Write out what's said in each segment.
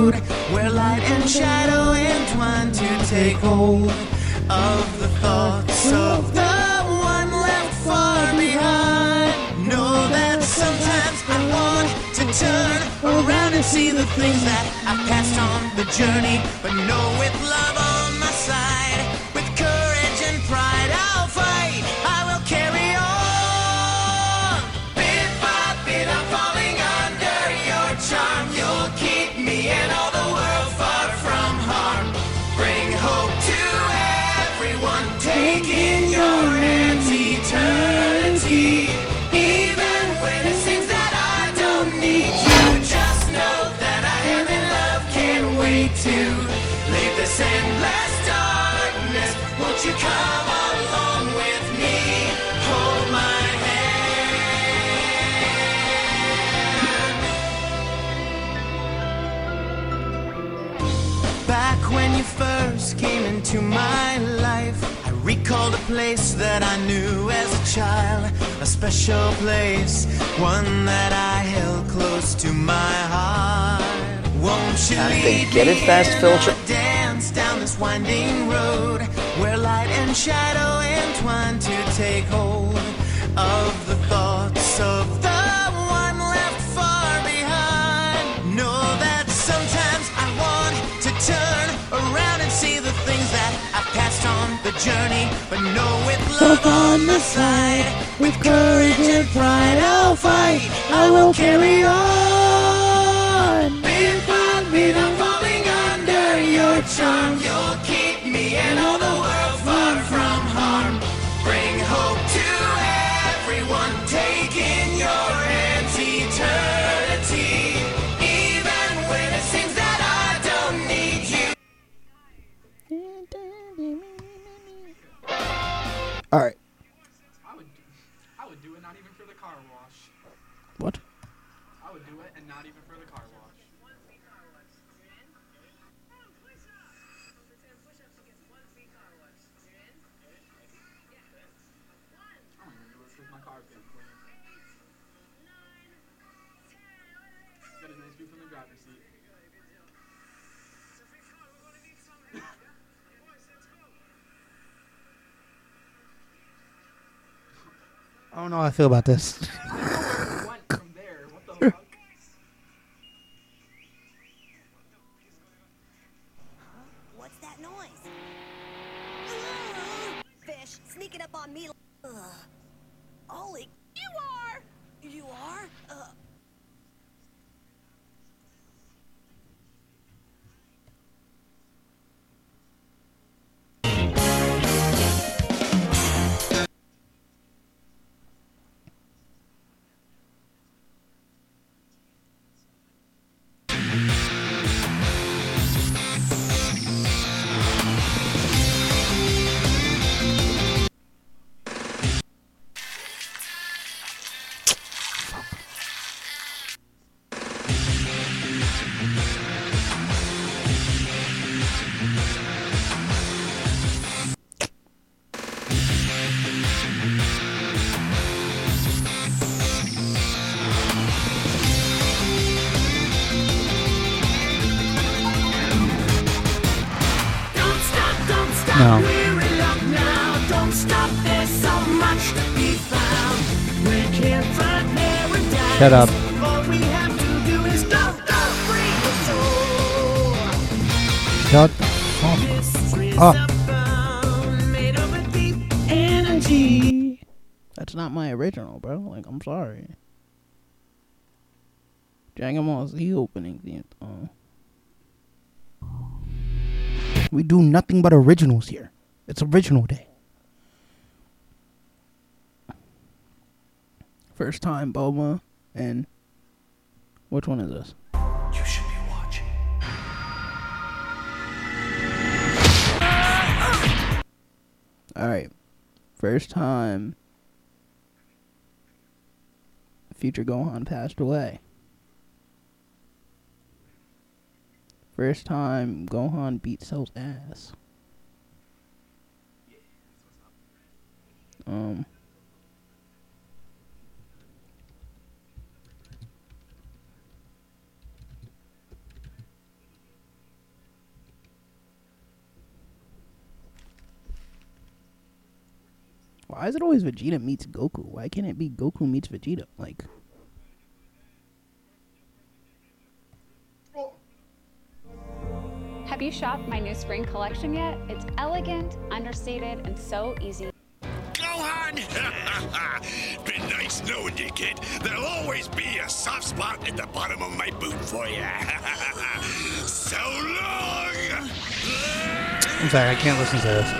road where light and shadow entwine to take hold of the thoughts of the one left far behind. Know that sometimes I want to turn around and see the things that I've passed on the journey, but know with love on my side, with courage and pride I'll fight, I will carry on. Bit by bit I'm falling under your charm. You'll keep me and all the world far from harm. Bring hope to everyone. Take in your hands eternity. Even when it seems that I don't need you, just know that I am in love. Can't wait to leave this endless darkness. Won't you come along with me? Hold my hand. Back when you first came into my life, I recalled a place that I knew as a child, a special place, one that I held close to my heart. Won't you lead Get it me fast, in Filter. a dance down this winding road where light and shadow entwine to take hold of the thoughts of the one left far behind. Know that sometimes I want to turn around and see the things that I've passed on the journey, but know with love on the side, with courage and pride I'll fight, I will carry on. Bit by bit I'm falling under your charm. You'll keep me and all the world far from harm. Bring hope to everyone. Take in your hands eternity. Even when it seems that I don't need you. All right. I would do it not even for the car wash. What? I would do it and not even for the car wash. I don't even do it because my car's getting clean. Get a nice view from the driver's seat. I don't know how I feel about this. I don't know where it went from there. What the fuck? What's that noise? Fish sneaking up on me. Ollie, you are. You are? No. Don't stop, there's so much to be found. We can't find paradise. Shut up. All we have to do is go free the soul. Shut up. Oh. Made of a deep energy. That's not my original, bro. Like, I'm sorry. Dragon Ball Z opening theme. We do nothing but originals here. It's original day. First time Bulma and which one is this? You should be watching. Alright. First time Future Gohan passed away. First time Gohan beat Cell's ass. Why is it always Vegeta meets Goku? Why can't it be Goku meets Vegeta? Like, Have you shopped my new spring collection yet? It's elegant, understated, and so easy. Gohan! Been nice knowing you, kid. There'll always be a soft spot at the bottom of my boot for you. So long! I'm sorry, I can't listen to this.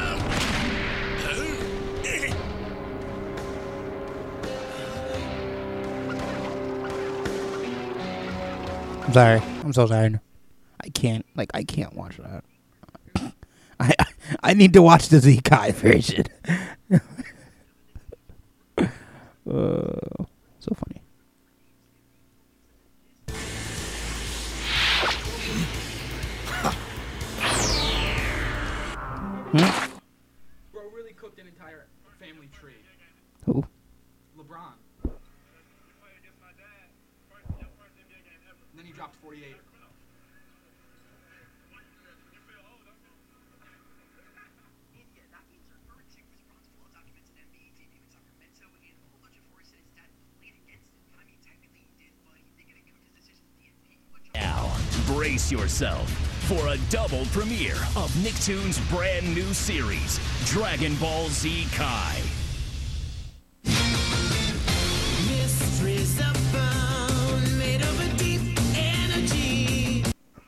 I'm sorry. I'm so sorry. I can't watch that. I need to watch the Z-Kai version. So funny. Bro really cooked an entire family tree. Who? LeBron. And then he dropped 48. Now, brace yourself for a double premiere of Nicktoons' brand new series, Dragon Ball Z Kai. Mysteries abound, made of a deep energy.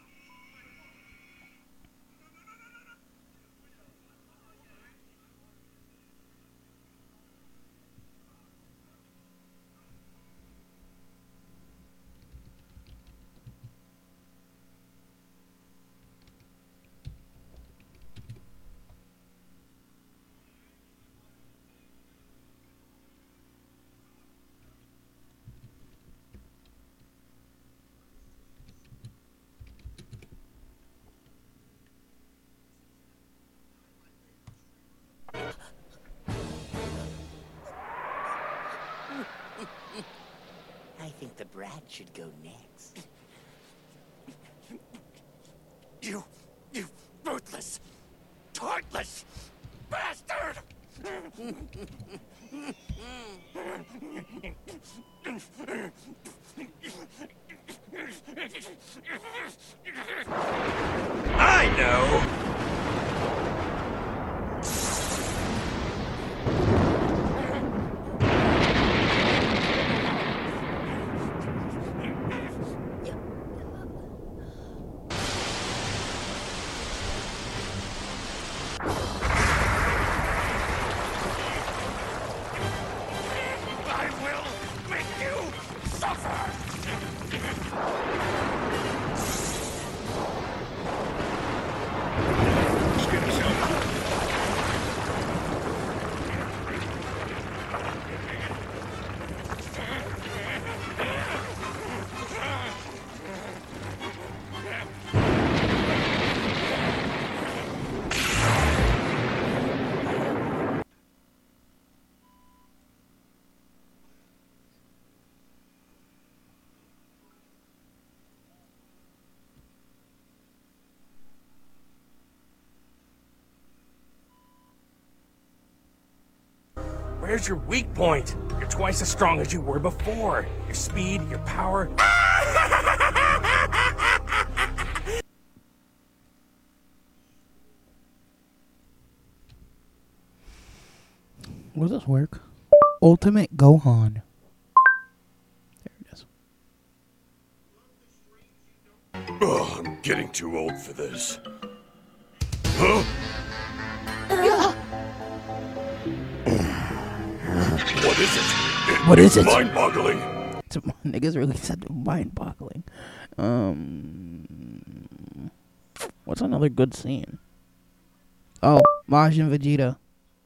I think the brat should go next. You ruthless, heartless bastard! I know! I will make you suffer! Where's your weak point? You're twice as strong as you were before. Your speed, your power. Will this work? Ultimate Gohan. There it is. Oh, I'm getting too old for this. Huh? What is it? What is it? Mind-boggling. Niggas really said mind-boggling. What's another good scene? Oh, Majin Vegeta.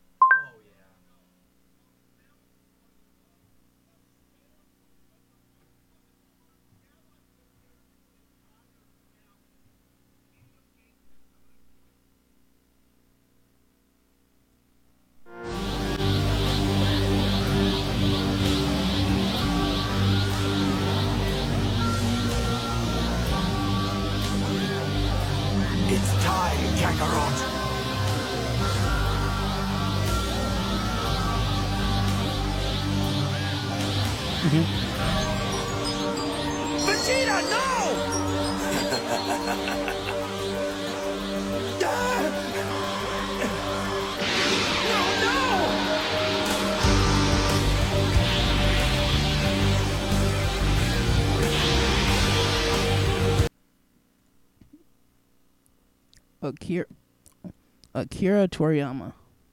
It's time, Kakarot. Vegeta, no! Akira Toriyama.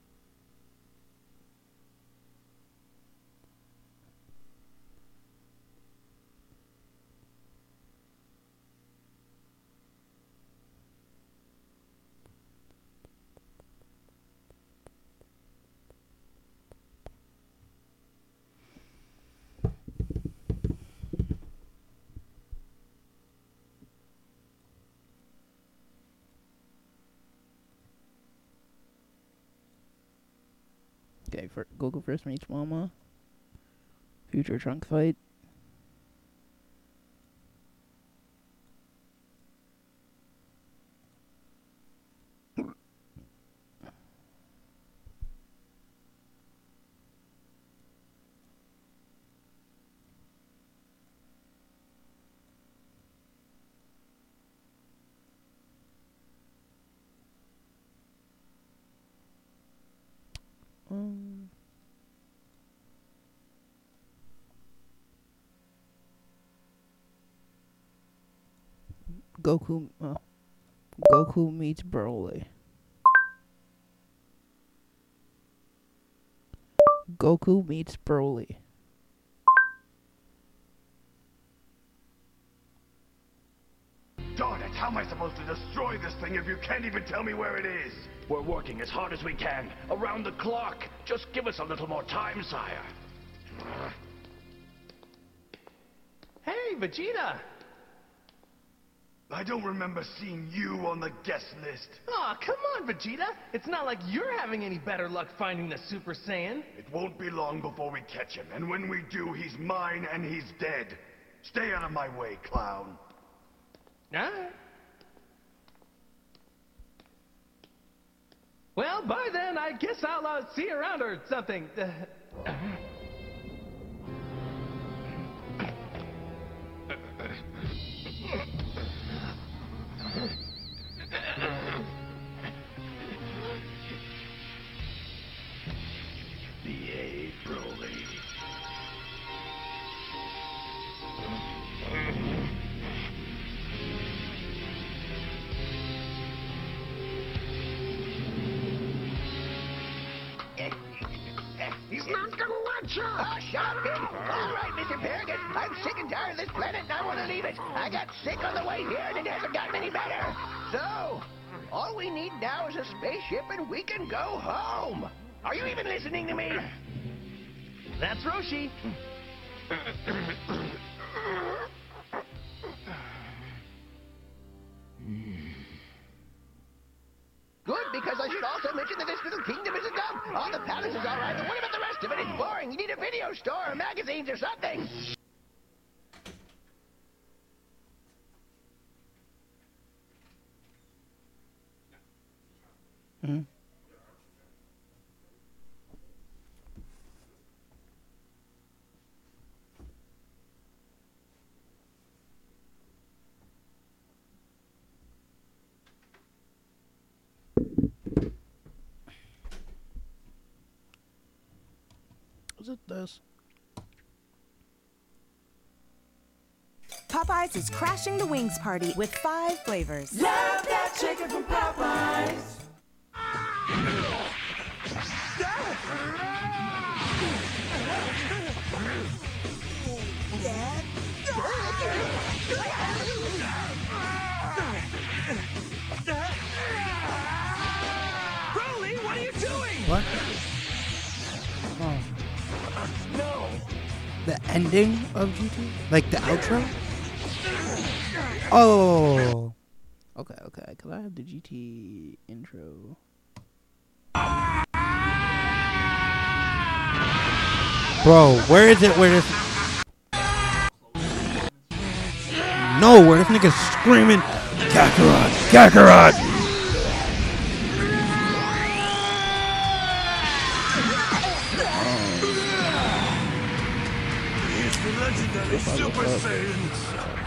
Okay, for Goku first meets Mama. Future Trunk fight. Goku meets Broly. Goku meets Broly. Darn it, how am I supposed to destroy this thing if you can't even tell me where it is? We're working as hard as we can, around the clock. Just give us a little more time, sire. Hey, Vegeta! I don't remember seeing you on the guest list. Aw, come on, Vegeta! It's not like you're having any better luck finding the Super Saiyan. It won't be long before we catch him, and when we do, he's mine and he's dead. Stay out of my way, clown. Alright. Well, by then, I guess I'll see you around or something. Behave, Broly. He's not gonna let you! Oh, shut up, kid! All right, Mr. Paragon, I'm sick and tired of this planet and I want to leave it. I got sick on the way here and it hasn't gotten any better. So, all we need now is a spaceship and we can go home. Are you even listening to me? That's Roshi. Good, because I should also mention that this little kingdom isn't dumb. All the palace is all right, but what about the rest of it? It's boring. You need a video store or magazines or something. Was it this? Popeyes is crashing the wings party with 5 flavors. Love that chicken from Popeyes. Broly, what are you doing? What? Oh. No. The ending of GT? Like the outro? Oh. Okay. Cause I have the GT intro. Bro, where is it? Where this? No, where this nigga's screaming, Kakarot, Kakarot. Super Saiyans!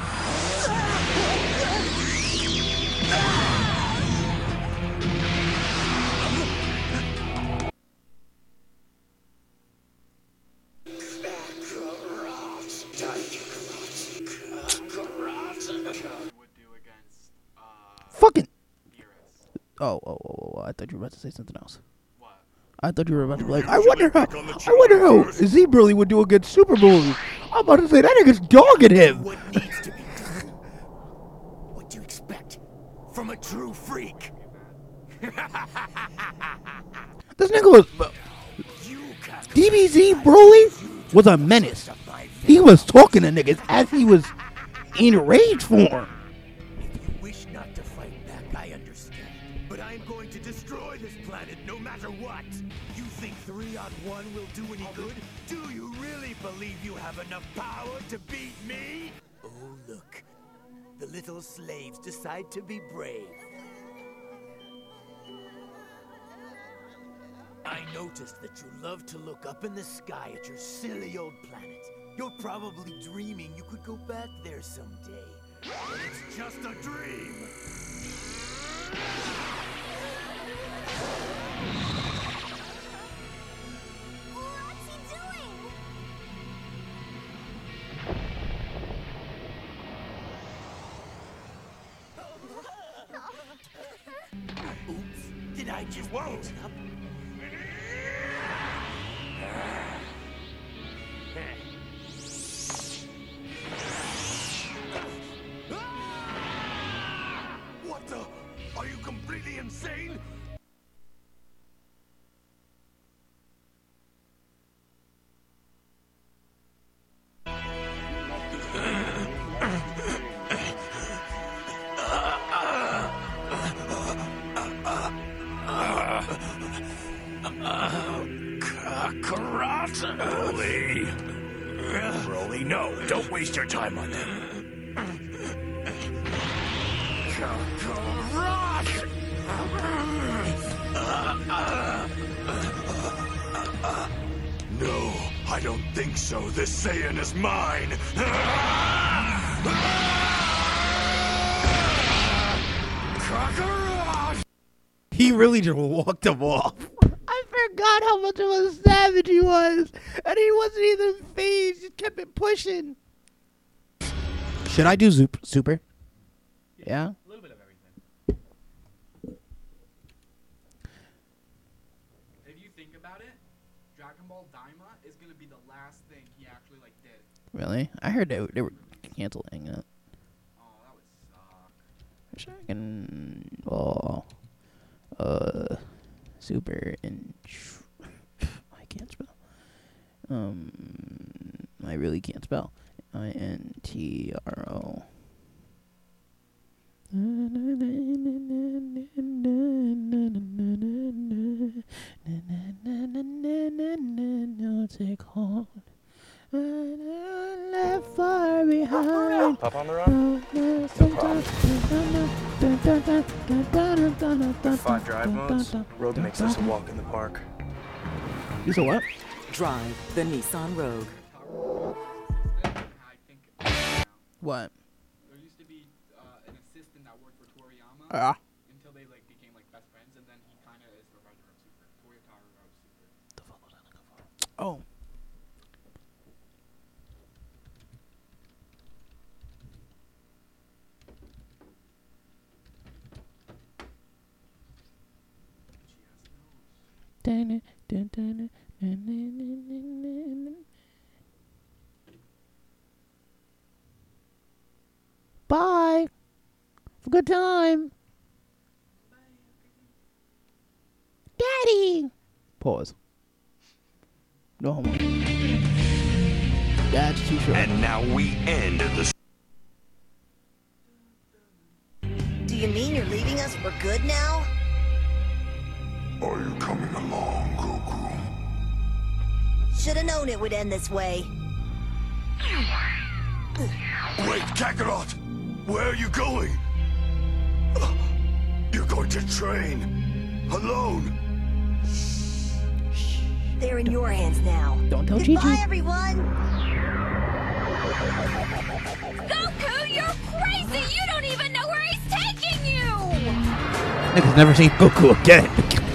Fucking. Oh, I thought you were about to say something else. What? I thought you were about to be like, I wonder how Z Broly would do against Super Broly. I'm about to say that nigga's dogging him. What needs to be done? What do you expect from a true freak? This nigga was DBZ Broly was a menace. He was talking to niggas as he was in rage form. Wish not to fight back, I understand. But I'm going to destroy this planet no matter what. You think 3-on-1 will do any good? Do you really believe you have enough power to beat me? Oh, look. The little slaves decide to be brave. I noticed that you love to look up in the sky at your silly old planet. You're probably dreaming you could go back there someday. But it's just a dream. What's he doing? Oops, did I just blow it up? What the? Are you completely insane? Broly, no, don't waste your time on them. No, I don't think so. This Saiyan is mine. He really just walked him off. I forgot how much of a savage he was. And he wasn't even phased. He kept it pushing. Should I do super? Yeah? A little bit of everything. If you think about it, Dragon Ball Daima is gonna be the last thing he actually like did. Really? I heard they were canceling it. Oh, that would suck. Wish I can. Super and I can't spell. I really can't spell. INTRO. Take hold. Left far behind. Pop on the run? No 5 drive modes. Rogue makes us a walk in the park. You said what? Drive the Nissan Rogue. What? There used to be an assistant that worked for Toriyama until they like became like best friends, and then he kind of is the writer of Super. Toyotaru wrote Super. The fuck was I looking for? Oh. Bye. Have a good time. Daddy. Pause. No homo. That's too short. And now we end the. Do you mean you're leaving us for good now? Are you coming along, Goku? Should've known it would end this way. Wait, Kakarot! Where are you going? You're going to train alone. They're in your hands now. Don't tell Goodbye, Chi-Chi. everyone. Goku, you're crazy! You don't even know where he's taking you! Niggas never seen Goku again.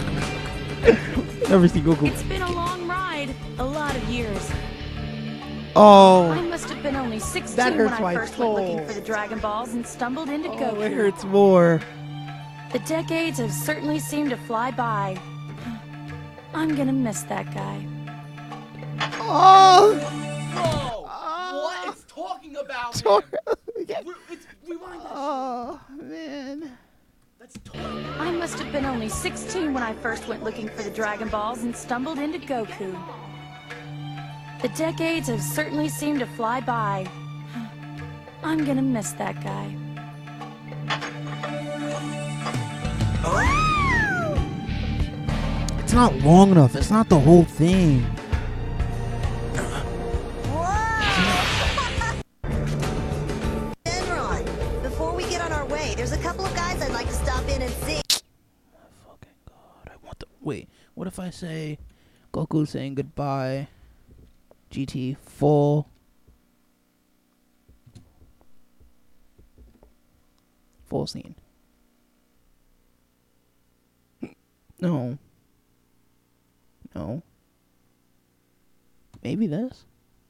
Never seen Goku. It's been a long ride. A lot of years. Oh. I must have been only 16 That when hurts I my first soul. went looking for the Dragon Balls and stumbled into Goku. It hurts more. The decades have certainly seemed to fly by. I'm gonna miss that guy. Oh! Bro, what is talking about Sorry. him? Rewind this. Oh, man. That's totally... I must have been only 16 when I first went looking for the Dragon Balls and stumbled into Goku. The decades have certainly seemed to fly by. I'm gonna miss that guy. It's not long enough. It's not the whole thing. Enron, before we get on our way, there's a couple of guys I'd like to stop in and see. Fucking God. I want the... Wait. What if I say Goku saying goodbye? GT full scene. No. Maybe this.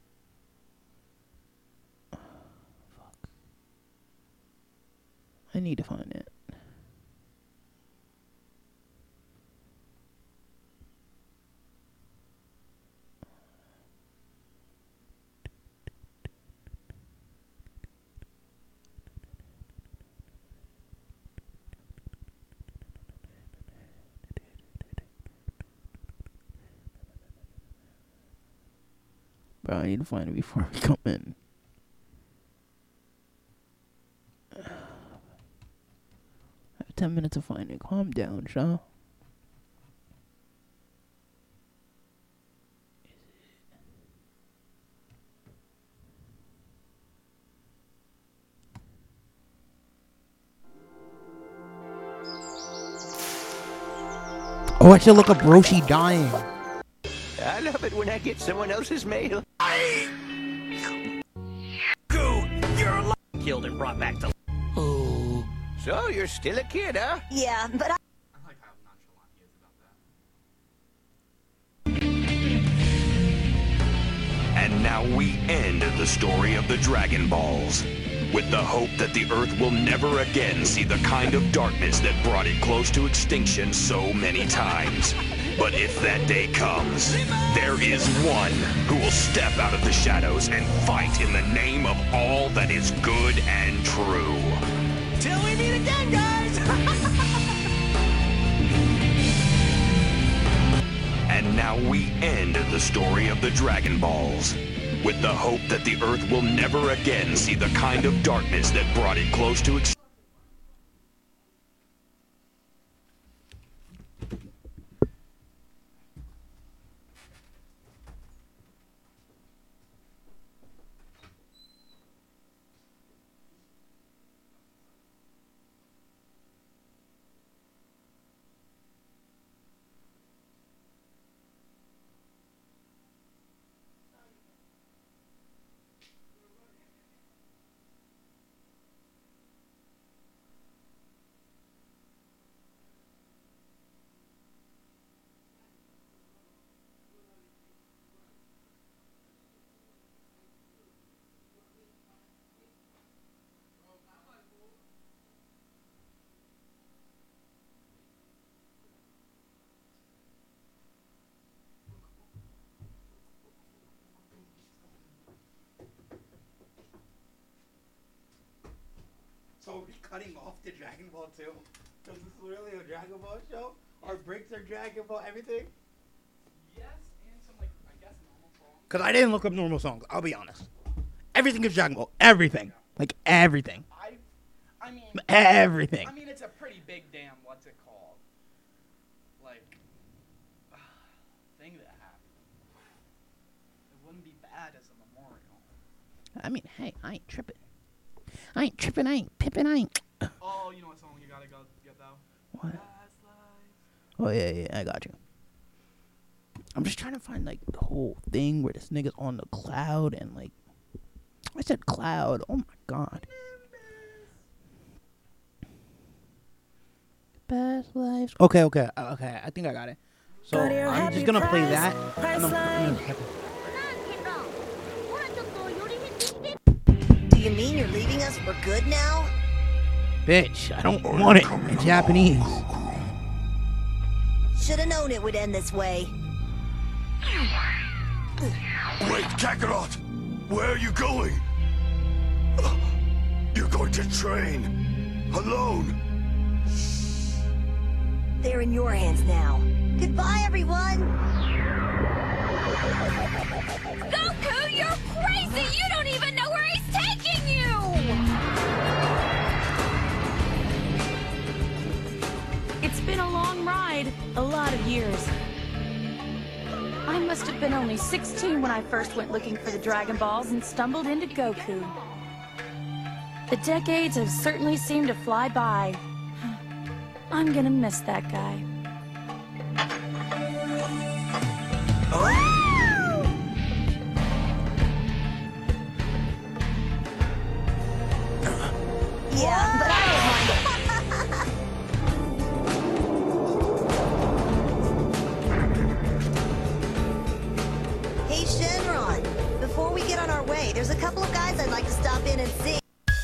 Fuck. I need to find it. Bro, I need to find it before we come in. I have 10 minutes to find it. Calm down, Shaw. Oh, I should look up Roshi dying. I love it when I get someone else's mail. You're killed and brought back to. Oh. So you're still a kid, huh? Yeah, but I... I like how nonchalant he is about that. And now we end the story of the Dragon Balls, with the hope that the Earth will never again see the kind of darkness that brought it close to extinction so many times. But if that day comes, there is one who will step out of the shadows and fight in the name of all that is good and true. Till we meet again, guys! And now we end the story of the Dragon Balls, with the hope that the Earth will never again see the kind of darkness that brought it close to extinction. So are we cutting off the Dragon Ball too? Because this is literally a Dragon Ball show? Our breaks are Dragon Ball, everything? Yes, and some, like, I guess normal songs. Because I didn't look up normal songs, I'll be honest. Everything is Dragon Ball. Everything. Like, everything. I mean... Everything. I mean, it's a pretty big damn, what's it called? Like, thing that happened. It wouldn't be bad as a memorial. I mean, hey, I ain't tripping. I ain't tripping, I ain't pipping, I ain't... Oh, you know what song you gotta go get though? What? Oh, yeah, I got you. I'm just trying to find, like, the whole thing where this nigga's on the cloud and, like... I said Cloud. Oh my god. Past lives. Okay. I think I got it. So I'm just gonna play that. Do you mean you're leaving us for good now? Bitch, I don't want it in Japanese. Should have known it would end this way. Wait, Kakarot! Where are you going? You're going to train alone. They're in your hands now. Goodbye, everyone! Goku, you're crazy! You don't even know where he's taking you! It's been a long ride, a lot of years. I must have been only 16 when I first went looking for the Dragon Balls and stumbled into Goku. The decades have certainly seemed to fly by. I'm gonna miss that guy. Yeah, but I don't mind it. Hey, Shenron. Before we get on our way, there's a couple of guys I'd like to stop in and see.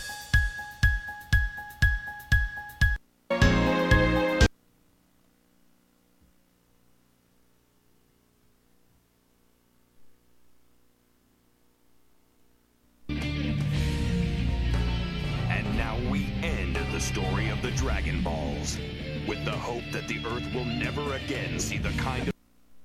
And now we end the story of the Dragon Balls, with the hope that the Earth will never again see the kind of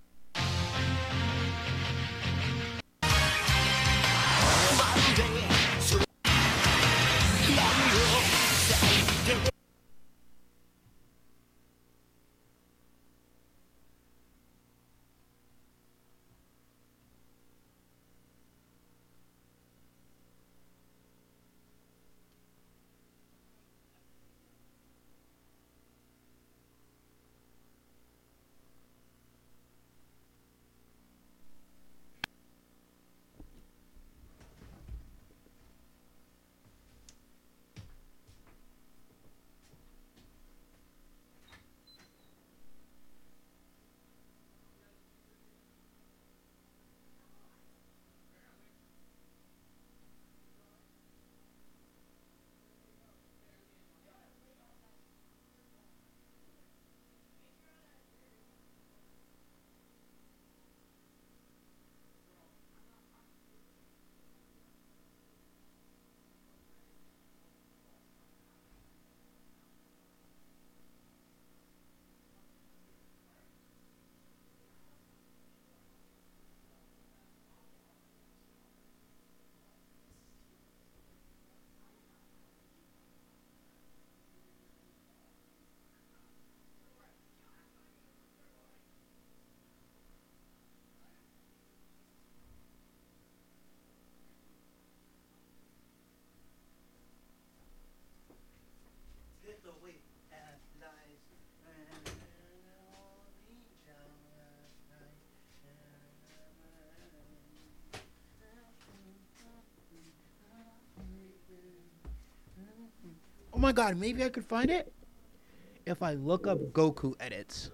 Oh my god, maybe I could find it if I look up Goku edits.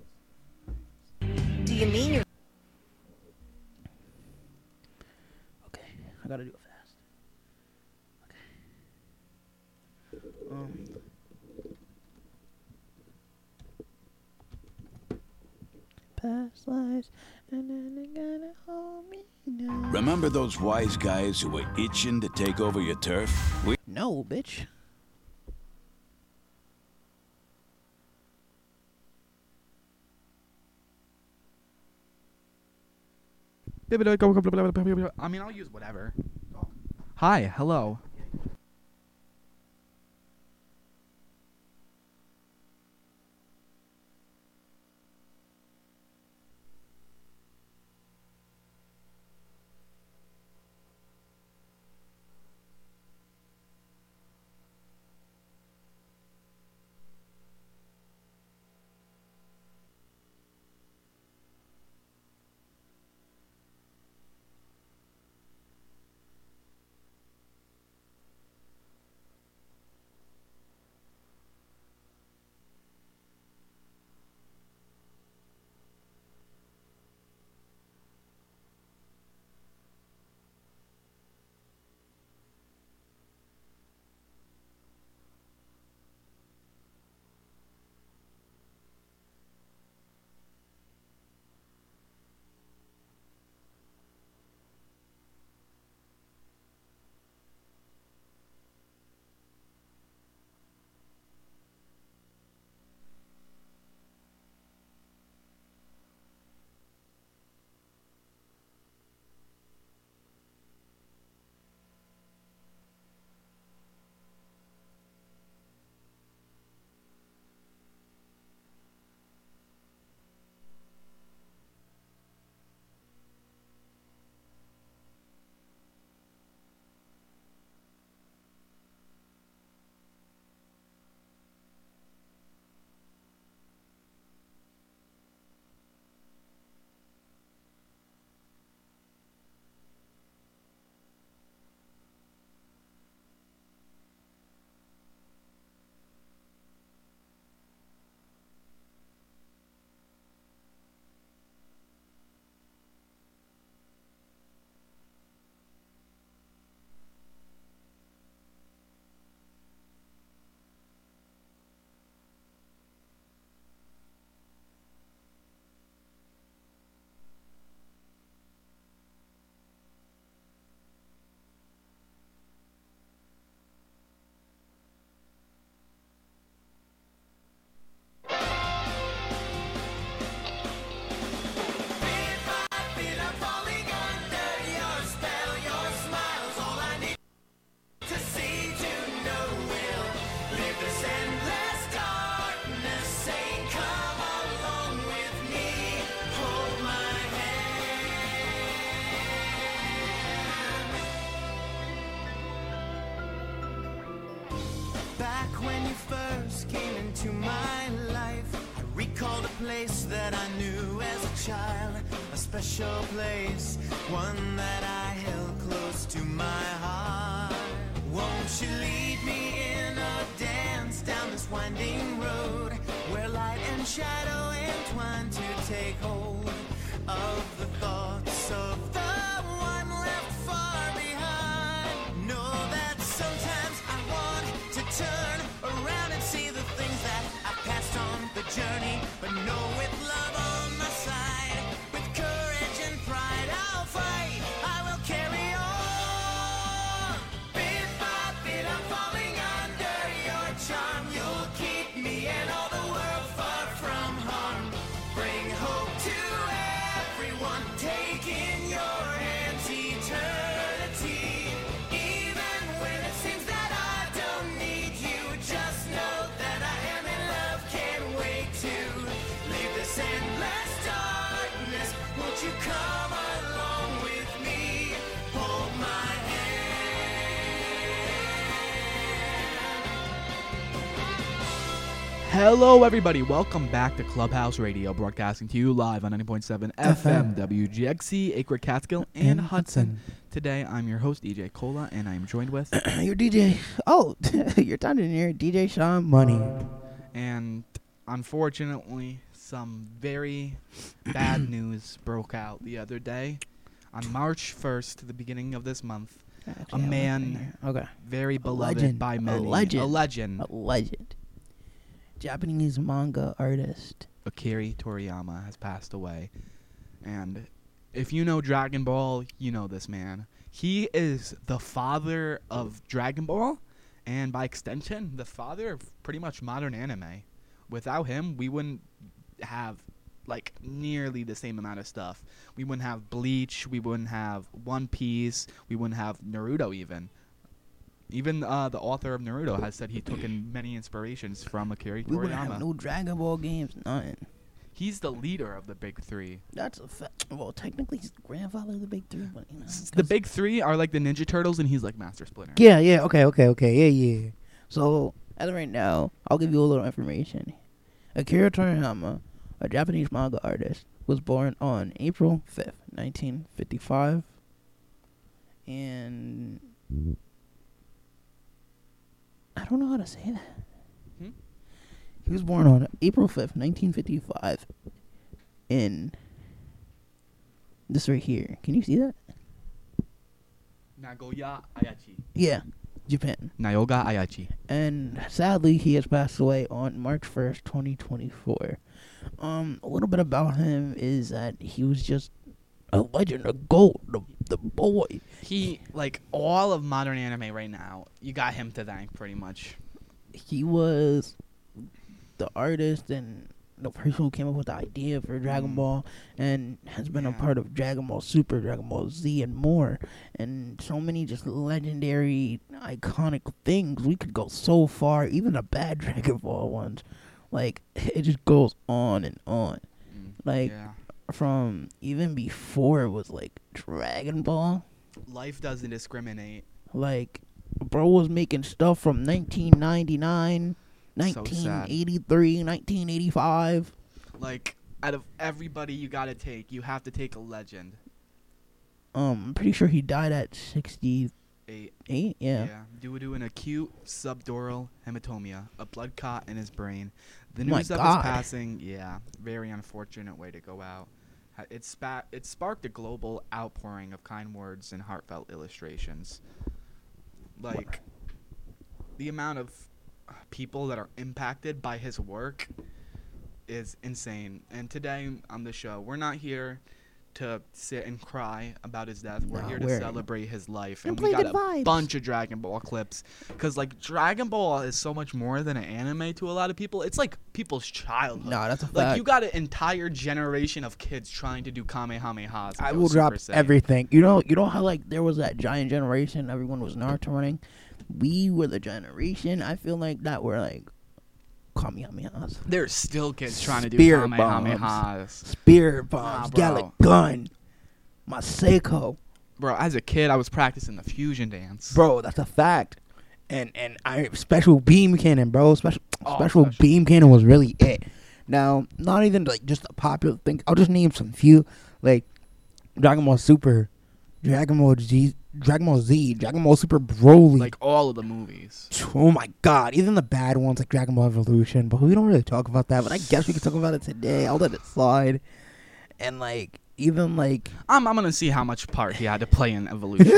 Do you mean you're... Okay, I gotta do it fast. Okay. Past lives, and then they gotta hold me now. Remember those wise guys who were itching to take over your turf? No, bitch. I mean, I'll use whatever. Hi, hello. place that I knew as a child, a special place, one that I held close to my heart. Won't you lead me in a dance down this winding road, where light and shadow entwine to take hold of the thoughts of the one left far behind. Know that sometimes I want to turn around and see the things that I passed on the journey, but know with love on my side, with courage and pride I'll fight, I will carry on. Bit by bit I'm falling under your charm. You'll keep me and all the world far from harm. Bring hope to everyone, take in your hands eternity. Even when it seems that I don't need you, just know that I am in love, can't wait to leave this endless darkness. Won't you come along with me, hold my Hello, everybody. Welcome back to Clubhouse Radio, broadcasting to you live on 90.7 FM, WGXC, Acre, Catskill, and Hudson. Today, I'm your host, DJ Cola, and I'm joined with... Your DJ... Oh, you're talking here, DJ Sean Money. And unfortunately, some very bad news broke out the other day. On March 1st, the beginning of this month, a man very beloved by many. A legend. Japanese manga artist Akira Toriyama has passed away. And if you know Dragon Ball, you know this man. He is the father of Dragon Ball, and by extension, the father of pretty much modern anime. Without him, we wouldn't have like nearly the same amount of stuff. We wouldn't have Bleach, we wouldn't have One Piece, we wouldn't have Naruto even. Even the author of Naruto has said he took in many inspirations from Akira Toriyama. We wouldn't have no Dragon Ball games, nothing. He's the leader of the big three. That's a fact. Well, technically, he's the grandfather of the big three, but you know. The big three are like the Ninja Turtles, and he's like Master Splinter. Yeah, okay, yeah. So, as of right now, I'll give you a little information. Akira Toriyama, a Japanese manga artist, was born on April 5th, 1955. And... I don't know how to say that. He was born on April 5th, 1955 in this right here. Can you see that? Nagoya Ayachi. Yeah, Japan. Nagoya Ayachi. And sadly, he has passed away on March 1st, 2024. A little bit about him is that he was just a legend, a GOAT, the boy. He, like, all of modern anime right now, you got him to thank, pretty much. He was the artist and the person who came up with the idea for Dragon Ball, and has been a part of Dragon Ball Super, Dragon Ball Z, and more. And so many just legendary, iconic things. We could go so far, even the bad Dragon Ball ones. Like, it just goes on and on. Like... Yeah. From even before it was like Dragon Ball. Life doesn't discriminate. Like, bro was making stuff from 1999, 1983, 1985. Like, out of everybody you gotta take, you have to take a legend. I'm pretty sure he died at 68. Yeah. Due to an acute subdural hematomia, a blood clot in his brain. The news of his passing, very unfortunate way to go out. It sparked a global outpouring of kind words and heartfelt illustrations. Like, the amount of people that are impacted by his work is insane. And today on the show, we're not here to sit and cry about his death. We're here to celebrate his life. And we got a bunch of Dragon Ball clips. Because, like, Dragon Ball is so much more than an anime to a lot of people. It's like people's childhood. No, that's a fact. Like, you got an entire generation of kids trying to do Kamehamehas. I will drop everything. You know how, like, there was that giant generation, everyone was Naruto running? We were the generation, I feel like, that were, like, Kamehamehas. There's still kids trying to do Kamehamehas. Spear bombs. Gallic gun. Maseko. Bro, as a kid, I was practicing the fusion dance. Bro, that's a fact. And I special beam cannon, bro. Special beam cannon was really it. Now, not even like just a popular thing. I'll just name some few, like Dragon Ball Super, Dragon Ball Z, Dragon Ball Super Broly. Like all of the movies. Oh my god, even the bad ones like Dragon Ball Evolution. But we don't really talk about that. But I guess we can talk about it today. I'll let it slide. And like even like I'm gonna see how much part he had to play in Evolution.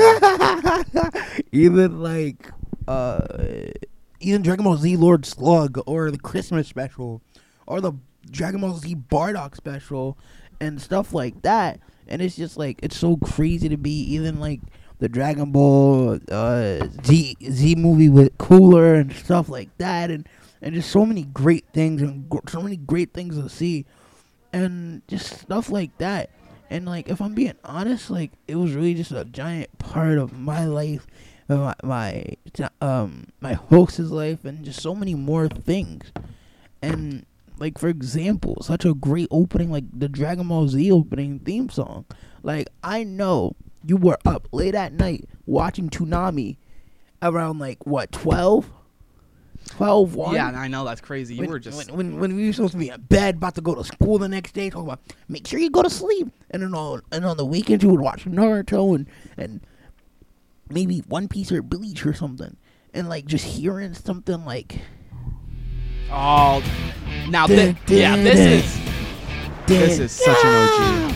even like even Dragon Ball Z Lord Slug or the Christmas special or the Dragon Ball Z Bardock special and stuff like that. And it's just like it's so crazy to be even like the Dragon Ball Z movie with Cooler and stuff like that, and just so many great things and so many great things to see, and just stuff like that. And like if I'm being honest, like it was really just a giant part of my life, my host's life, and just so many more things. And like for example, such a great opening like the Dragon Ball Z opening theme song. Like I know you were up late at night watching Toonami around like what 12, 1? Yeah, I know that's crazy. You were just when we were supposed to be in bed, about to go to school the next day, talking about make sure you go to sleep. And then on the weekends you would watch Naruto and maybe One Piece or Bleach or something, and like just hearing something like oh, now this is such an OG.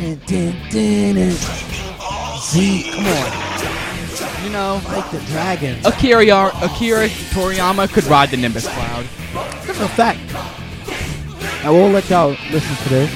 Z, come on. You know, like the dragons. Akira Toriyama could ride the Nimbus Cloud. That's a fact. I will let y'all listen to this.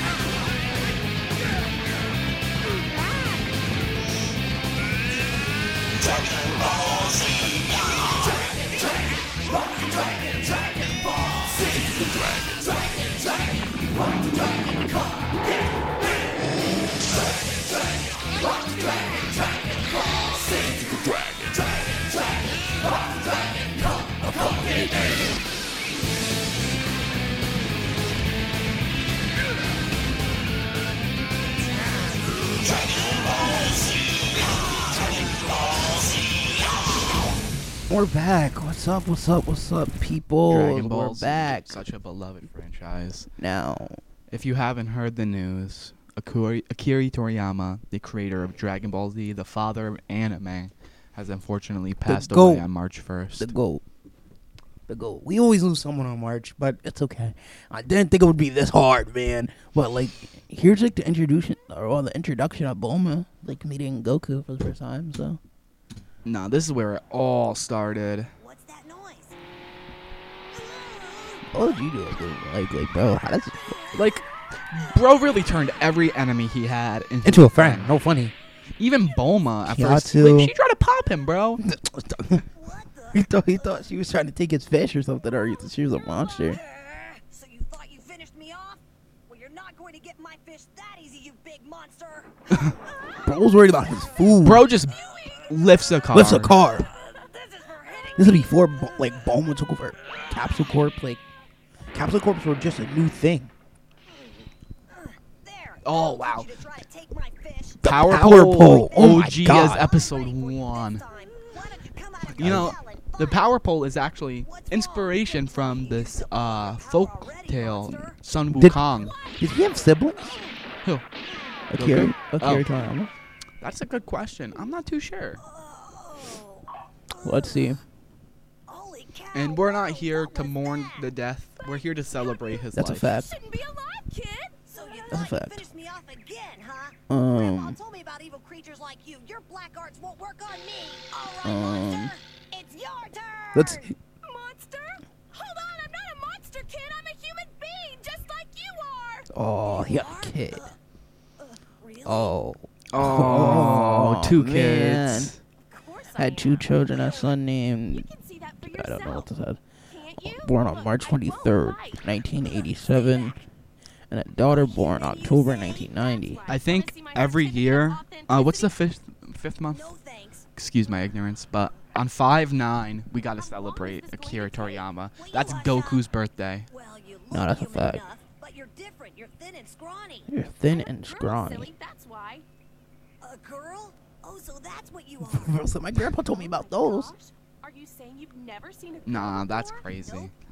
We're back. What's up, people? Dragon Ball We're Z, back. Such a beloved franchise. Now, if you haven't heard the news, Akira Toriyama, the creator of Dragon Ball Z, the father of anime, has unfortunately passed away on March 1st. The GOAT. We always lose someone on March, but it's okay. I didn't think it would be this hard, man. But like, here's like the introduction of Bulma, like meeting Goku for the first time. So, no, this is where it all started. What's that noise? What did you do? Like, bro, how does like, bro really turned every enemy he had into a friend? No funny. Even Bulma at first, Kyatsu. like, she tried to pop him, bro. He thought she was trying to take his fish or something, or she was a monster. So you thought you finished me off? Well, you're not going to get my fish that easy, you big monster. Bro's worried about his food. Bro just lifts a car. This is before Bulma took over Capsule Corp. Like Capsule Corp were just a new thing. Oh wow! Power Pole. Oh my OG God. as episode 1. You know, the Power Pole is actually inspiration from this folk tale, Sun Wukong. Did he have siblings? Who? Akira Toriyama. That's a good question. I'm not too sure. Let's see. And we're not here to mourn the death. We're here to celebrate his life. That's a fact. So you That's a thought fact. you finished me off again, huh? Grandma told me about evil creatures like you. Your black arts won't work on me. All right, monster. It's your turn. Let's. Monster? Hold on, I'm not a monster, kid. I'm a human being, just like you are. Oh, he got a kid. Oh. Oh, two man. kids. Had 2 children, a son named, I don't know what this says, born on March 23rd, 1987, and a daughter born October 1990. I think every year, what's the fifth month? Excuse my ignorance, but on 5/9, we gotta celebrate Akira Toriyama. That's Goku's birthday. No, that's a fact. But you're different. You're thin and scrawny. You're thin and scrawny. Silly, that's why. A girl? Oh, so that's what you are. So my grandpa told me about those. Are you saying you've never seen a girl Nah, that's before? crazy.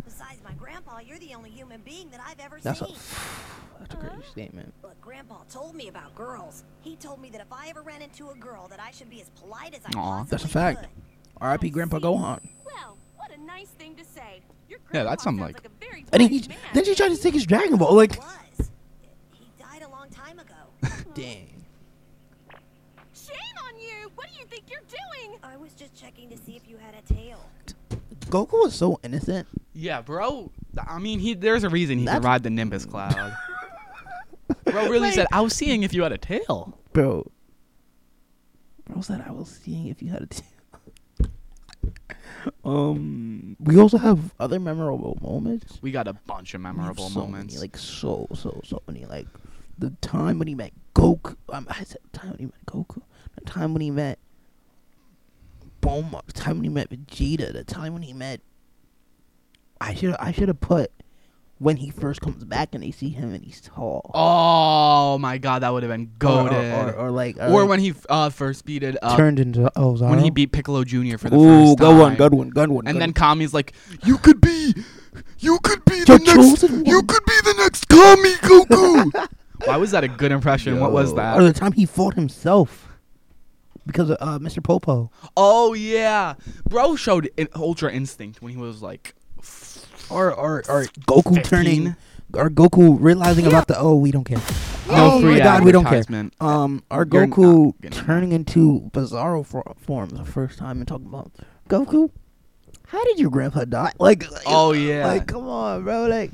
Besides my grandpa, you're the only human being that I've ever That's seen. That's a crazy statement. But Grandpa told me about girls. He told me that if I ever ran into a girl, that I should be as polite as I possibly That's a fact. could. R.I.P. Grandpa Gohan. Well, what a nice thing to say. Your Yeah, that's something like. a very And then she tried to take his Dragon Ball. Like, He died a long time ago. dang. Shame on you! What do you think you're doing? I was just checking to see if you had a tail. Goku was so innocent. Yeah, bro. I mean, there's a reason he could ride the Nimbus cloud. Bro really said, I was seeing if you had a tail. Bro said I was seeing if you had a tail. We also have other memorable moments. We got a bunch of memorable moments. Many, like so many. Like the time when he met Goku. I said the time when he met Goku. The time when he met Bulma. The time when he met Vegeta. The time when he met. I should have put when he first comes back and they see him and he's tall. Oh my god, that would have been goated. Or when he first beat it up. Turned into Zara? When he beat Piccolo Jr. for the first time. Good one. And then Kami's like, you could be Your the next Kami, Goku. Why was that a good impression? What was that? Or the time he fought himself because of Mr. Popo. Oh yeah, bro showed Ultra Instinct when he was like. Or Goku 15? Turning, or Goku realizing about the we don't care. No free my God, we don't care. Or You're Goku turning into Bizarro form the first time and talking about Goku. How did your grandpa die? Like, oh yeah, like come on, bro. Like,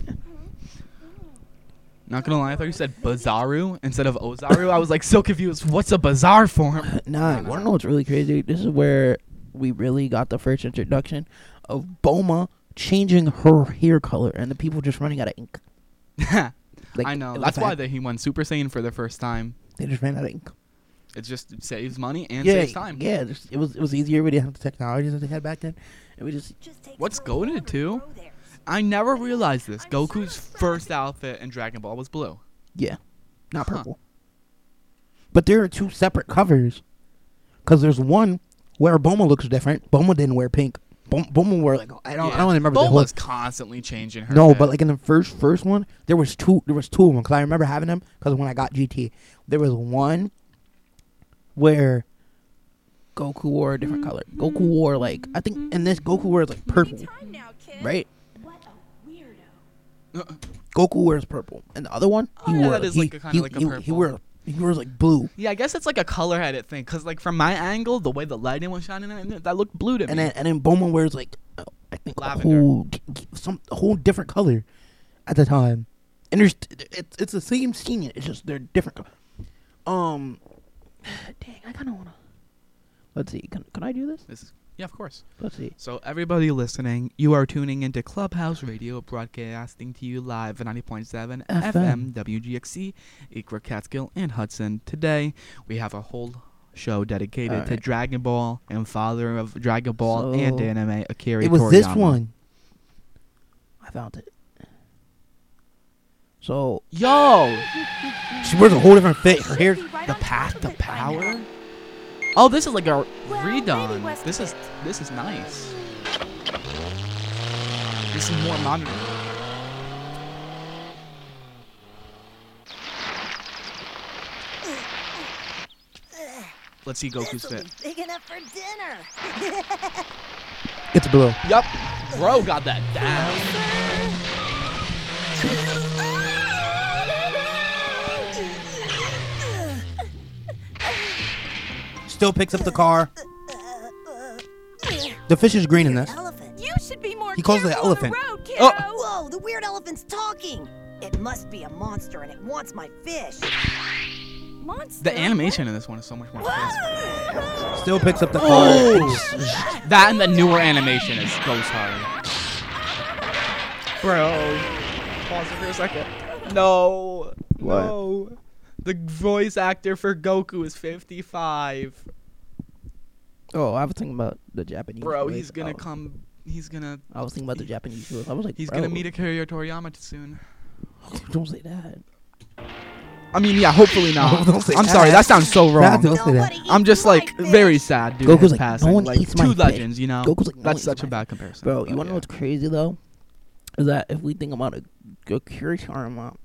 not gonna lie, I thought you said Bazaru instead of Ozaru. I was like so confused. What's a bizarre form? Nah, you wanna know what's really crazy? This is where we really got the first introduction of Bulma changing her hair color and the people just running out of ink. I know. That's why he went Super Saiyan for the first time. They just ran out of ink. It just saves money and saves time. Yeah, it was easier. We didn't have the technologies that they had back then. And we just what's goated too? I never realized this. Goku's first outfit in Dragon Ball was blue. Yeah, not purple. But there are two separate covers. Because there's one where Bulma looks different. Bulma didn't wear pink. Bulma wore like I don't remember. Bulma's constantly changing her. No, but like in the first one, there was two of them. Because I remember having them. Because when I got GT, there was one where Goku wore a different color. Goku wore like I think in this Goku wears like purple, right? Goku wears purple, and the other one he wears like blue. Yeah, I guess it's like a color-headed thing. Cause like from my angle, the way the lighting was shining on it, that looked blue to me. And then Bulma wears like I think a whole different color at the time. And it's the same scene. It's just they're different. Dang, I kind of wanna. Let's see. Can I do this? Yeah, of course. Let's see. So everybody listening, you are tuning into Clubhouse Radio, broadcasting to you live at 90.7 FM WGXC, Ikra, Catskill, and Hudson. Today, we have a whole show dedicated to Dragon Ball and father of Dragon Ball and anime, Akira Toriyama. It was this one. I found it. So, yo, she wears a whole different fit. Her hair, the path to power. Oh, this is like a redone. This is nice. This is more modern. Let's see Goku's fit. Big enough for dinner. It's blue. Yup. Bro got that down. Still picks up the car. The fish is green in this. You should be more he calls it the elephant. Road, kiddo. Whoa, the weird elephant's talking. It must be a monster and it wants my fish. Monster? The animation in this one is so much more crisp. Still picks up the car. That and the newer animation goes hard. Bro. Pause it for a second. No. What? No. The voice actor for Goku is 55. Oh, I was thinking about the Japanese. Bro, he's gonna come. He's gonna. I was thinking about the Japanese voice. I was like, he's gonna meet Akira Toriyama soon. Don't say that. I mean, yeah, hopefully not. Don't say I'm sorry, that sounds so wrong. Don't say that. I'm just like very sad, dude. Goku's like, passing. no one like eats my two fish. legends, you know. Goku's like, no that's one such a bad comparison. Bro, you wanna know what's crazy though? is that if we think about Akira Toriyama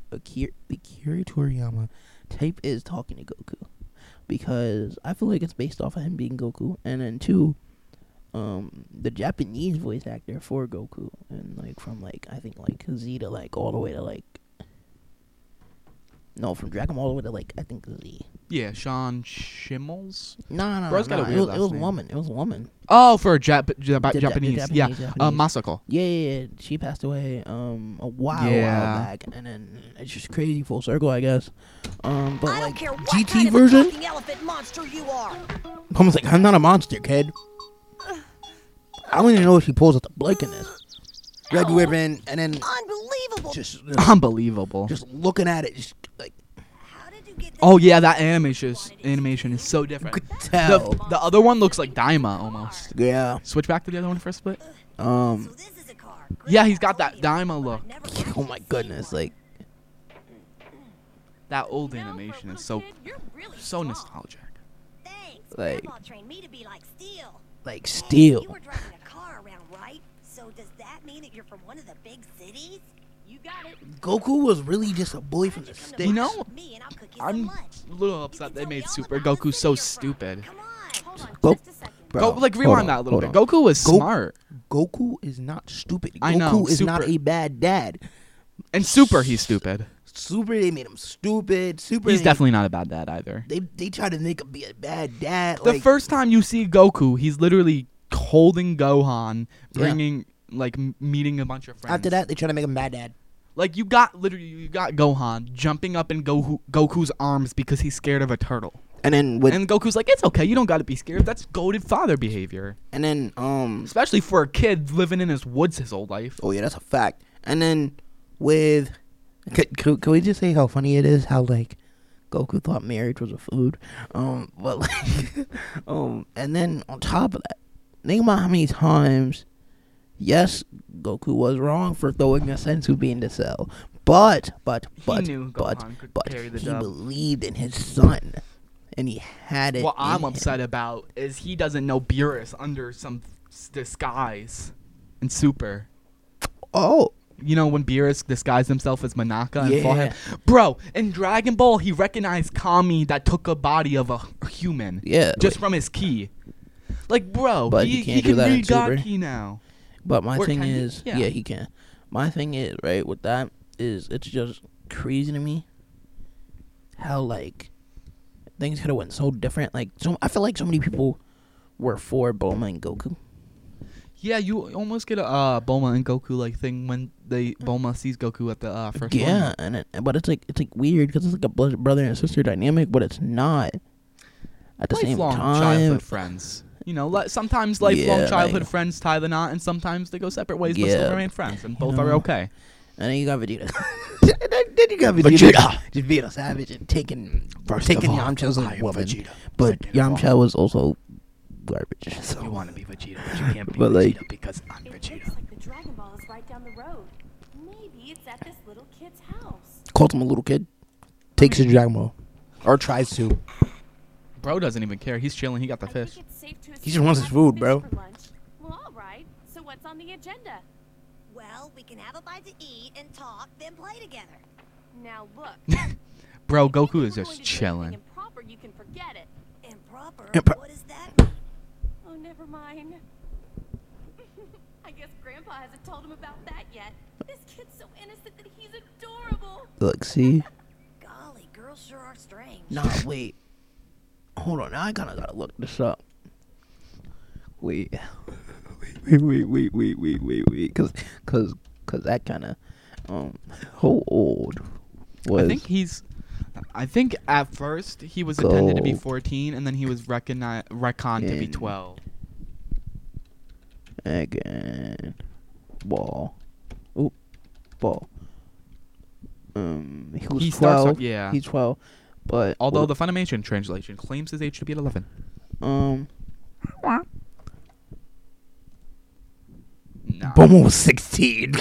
type is talking to Goku, because I feel like it's based off of him being Goku, and then 2, the Japanese voice actor for Goku, and like from like I think like Z to like all the way to like from Dragon Ball all the way to like I think Z. Yeah, Sean Shimmels. No. Bro's got a weird last name. It was a woman. Oh, for Japanese. Japanese. Yeah, Masako. Yeah. She passed away a while back, and then it's just crazy full circle, I guess. But I like don't care what GT kind version, of a talking elephant monster you are. Mom's like, I'm not a monster, kid. I don't even know if she pulls out the blood in this. Red ribbon, and then unbelievable. Just unbelievable. Just looking at it, just like. Oh yeah, that animation is so different. You could tell. The other one looks like Daima almost. Yeah. Switch back to the other one for a split. Yeah, he's got that Daima look. Oh my goodness, like that old animation is so nostalgic. Like trained me to be like Steel. Like Steel. You were driving a car around, right? So does that mean that you're from one of the big cities? You got it. Goku was really just a bully from the sticks. You know, I'm a little upset they made Super Goku so stupid. Like rewind that a little bit. Goku was smart. Goku is not stupid. I know. Goku is not a bad dad. And Super, he's stupid. Super, they made him stupid. Super, he's definitely not a bad dad either. They try to make him be a bad dad. The first time you see Goku, he's literally holding Gohan, meeting a bunch of friends. After that, they try to make him bad dad. Like you got Gohan jumping up in Goku's arms because he's scared of a turtle. And then Goku's like, it's okay, you don't gotta be scared. That's goated father behavior. And then especially for a kid living in his woods his whole life. Oh yeah, that's a fact. And then with can we just say how funny it is how like Goku thought marriage was a food, but like and then on top of that, think about how many times. Yes, Goku was wrong for throwing a Senzu bean to Cell, but he believed in his son, and he had it. What I'm upset about is he doesn't know Beerus under some disguise in Super. Oh. You know when Beerus disguised himself as Manaka and fought him? Bro, in Dragon Ball, he recognized Kami that took a body of a human. Yeah. Just from his ki. Like, bro, but he can read God ki now. But my thing is, yeah, he can. My thing is, right, with that is it's just crazy to me how like things could have went so different. Like, I feel like so many people were for Bulma and Goku. Yeah, you almost get a Bulma and Goku like thing when Bulma sees Goku at the first one. Yeah, but it's like weird because it's like a brother and sister dynamic, but it's not at the same time. Childhood friends. You know, sometimes lifelong childhood friends tie the knot, and sometimes they go separate ways, but still remain friends, and both are okay. And then you got Vegeta. Then you got Vegeta just being a savage and taking Yamcha's woman. But Yamcha was also garbage. So. You want to be Vegeta, but you can't be Vegeta because I'm Vegeta. Looks like the Dragon Ball is right down the road. Maybe it's at this little kid's house. Calls him a little kid. Takes his Dragon Ball. Or tries to. Bro doesn't even care. He's chilling. He got the fish. He just wants his food, bro. Well, all right. So what's on the agenda? Well, we can have a bite to eat and talk, then play together. Now look. Bro, Goku is just chilling. Improper, you can forget it. Improper? What does that mean? Oh, never mind. I guess Grandpa hasn't told him about that yet. This kid's so innocent that he's adorable. Look, see? Golly, girls sure are strange. Nah, wait. Hold on, now I kind of gotta look this up. Wait, cause that kind of how old was? I think at first he was intended to be 14, and then he was retconned to be 12. Again, ball. Oop, ball. He was 12. He's 12. But although the Funimation translation claims his age to be 11. Bulma was 16.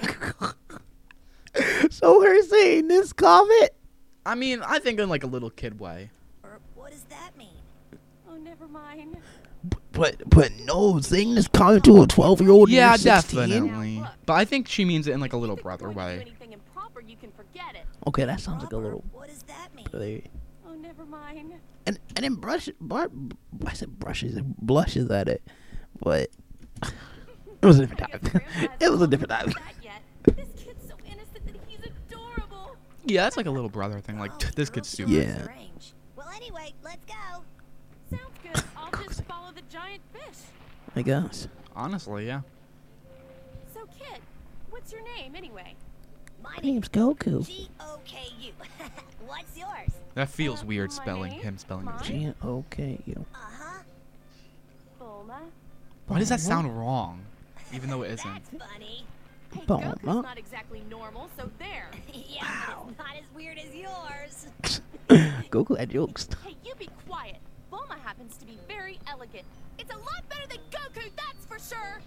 So her saying this comment? I mean, I think in like a little kid way. What does that mean? Oh, never mind. But no, saying this comment to a 12-year-old. Yeah, and you're 16? definitely. But I think she means it in like a little brother way. Okay, that sounds like a little. What does that mean? Oh, never mind. And then I said brushes and blushes at it, but it was a different time. It was a different time. This kid's so innocent that he's adorable. Yeah, that's like a little brother thing. Like this kid's stupid. Yeah. Well, anyway, let's go. Sounds good. I'll just follow the giant fish. I guess. Honestly, yeah. So, kid, what's your name anyway? My name's Goku. G-O-K-U. What's yours? That feels weird spelling him spelling his name. G-O-K-U. Uh-huh. Bulma. Why does that sound wrong? Even though it isn't. That's funny. Hey, Bulma. Goku's not exactly normal, so there. Yeah, but it's not as weird as yours. Goku had jokes. Hey, you be quiet. Bulma happens to be very elegant. It's a lot better than Goku, that's for sure.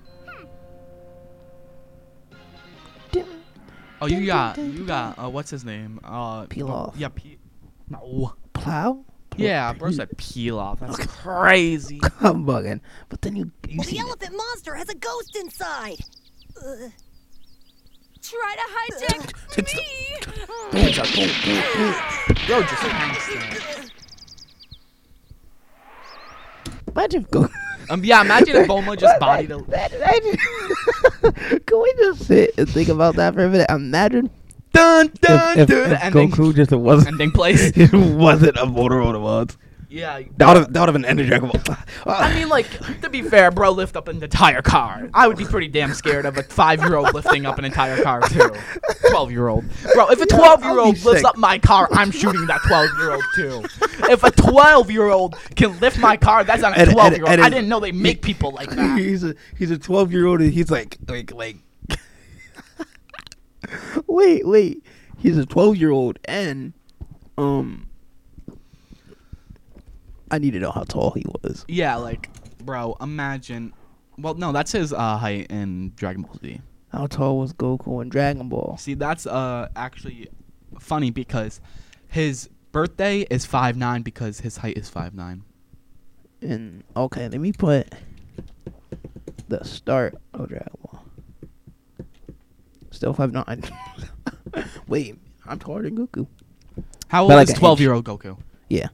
Oh, you got what's his name? Pilaf. Yeah, no. Plow? Yeah, bro said Pilaf. That's crazy. I'm bugging. But then you Well, see the elephant monster has a ghost inside. Try to hijack me. Bro, just thanks. Imagine Goku. Yeah, imagine if Bulma just bodied a. Can we just sit and think about that for a minute? Imagine Dun dun if dun. Ending. Goku just wasn't Ending place. It wasn't a Motorola was. Yeah. That would have been ended Dragon Ball. I mean, like, to be fair, bro, lift up an entire car. I would be pretty damn scared of a 5-year-old lifting up an entire car, too. 12-year-old. Bro, if a 12-year-old lifts up my car, I'm shooting that 12-year-old, too. If a 12-year-old can lift my car, that's not a 12-year-old. I didn't know they make people like that. He's a 12-year-old and he's like wait. He's a 12-year-old and I need to know how tall he was. Yeah, like, bro, imagine. Well, no, that's his height in Dragon Ball Z. How tall was Goku in Dragon Ball? See, that's actually funny because his birthday is 5'9" because his height is 5'9". And okay, let me put the start of Dragon Ball. Still 5'9". Wait, I'm taller than Goku. How old is 12-year-old Goku? Yeah.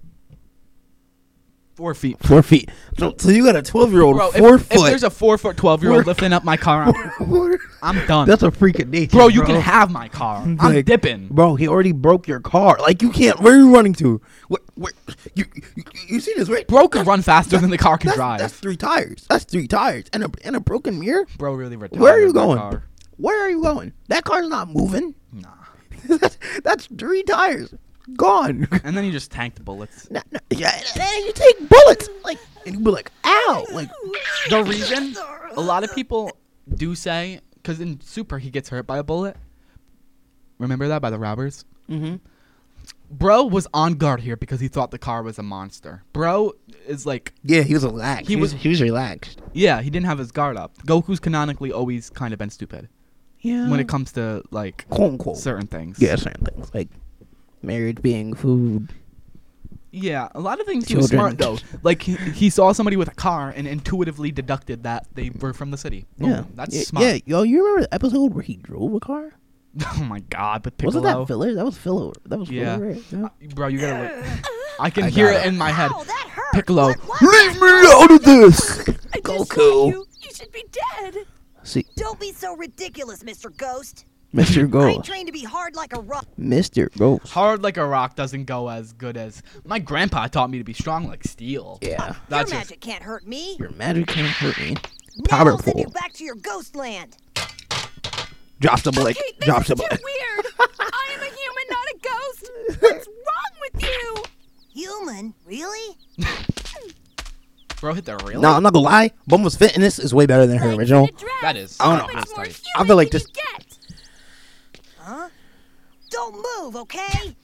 4 feet. 4 feet. So you got a 12-year-old, bro, 4 foot. If there's a 4-foot 12-year-old lifting up my car, I'm done. That's a freak of nature, bro. You can have my car. I'm like, dipping. Bro, he already broke your car. Like, you can't. Where are you running to? Where you see this, right? Bro can run faster than the car can drive. That's 3 tires. That's 3 tires. And a broken mirror? Bro really retired. Where are you going? Car. Where are you going? That car's not moving. Nah. that's 3 tires. Gone. And then you just tank the bullets. Yeah, and you take bullets. Like, and you be like, ow. Like, the reason a lot of people do say, because in Super he gets hurt by a bullet. Remember that by the robbers? Mm-hmm. Bro was on guard here because he thought the car was a monster. Bro is like, yeah, he was relaxed. He was relaxed. Yeah, he didn't have his guard up. Goku's canonically always kind of been stupid. Yeah. When it comes to like certain things. Yeah, certain things like marriage being food. Yeah, a lot of things he was smart though. Like he saw somebody with a car and intuitively deducted that they were from the city. Boom. Yeah, That's smart. Yeah, yo, you remember the episode where he drove a car? Oh my God, but Piccolo. Wasn't that filler? That was filler. That was yeah. filler, right? Yeah. Bro, you gotta look. I can hear it in my head. Piccolo, leave me out of this. Goku. You should be dead. See. Don't be so ridiculous, Mr. Ghost. Mr. I ain't Ghost. trained to be hard like a rock. Mr. Ghost. Hard like a rock doesn't go as good as my grandpa taught me to be strong like steel. Yeah. Your magic can't hurt me. Your magic can't hurt me. Now I'll send you back to your ghost land. Drops the bullet. Okay, Drops the this is bullet. too weird. I am a human, not a ghost. What's wrong with you? Human? Really? Bro, hit the real. No, I'm not gonna lie. Bulma's fitness is way better than her original. That is. I don't know. I feel like this. Huh? Don't move, okay?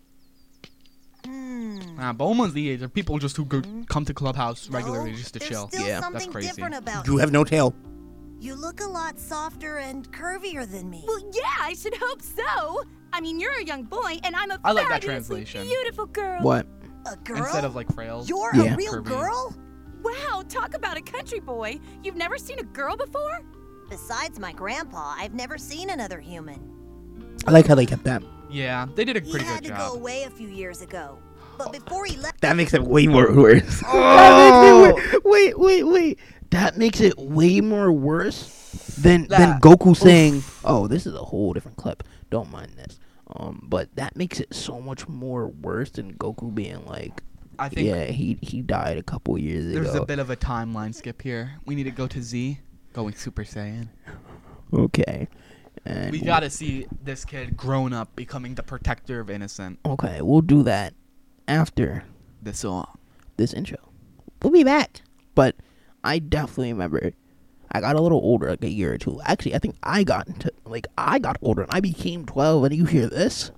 Nah, Bulma's the age of people just who come to Clubhouse regularly just to chill. Yeah, that's crazy. Different about You have no tail. You look a lot softer and curvier than me. Well, yeah, I should hope so. I mean, you're a young boy, and I'm a I like that fabulously translation. beautiful girl. What? A girl? Instead of like frail. You're Yeah. a real Curvy. girl? Wow, talk about a country boy. You've never seen a girl before? Besides my grandpa, I've never seen another human. I like how they kept that. Yeah, they did a pretty He had good to job. go away a few years ago. But before he left... That makes it way more worse. Oh! Wait. That makes it way more worse than Goku saying, "Oh, this is a whole different clip. Don't mind this." But that makes it so much more worse than Goku being like, I think "Yeah, he died a couple years ago." There's a bit of a timeline skip here. We need to go to Z, going Super Saiyan. Okay. And We gotta see this kid grown up, becoming the protector of innocent. Okay, we'll do that after the song, this intro. We'll be back. But I definitely remember I got a little older, like a year or two. Actually, I think I got older and I became 12, and you hear this?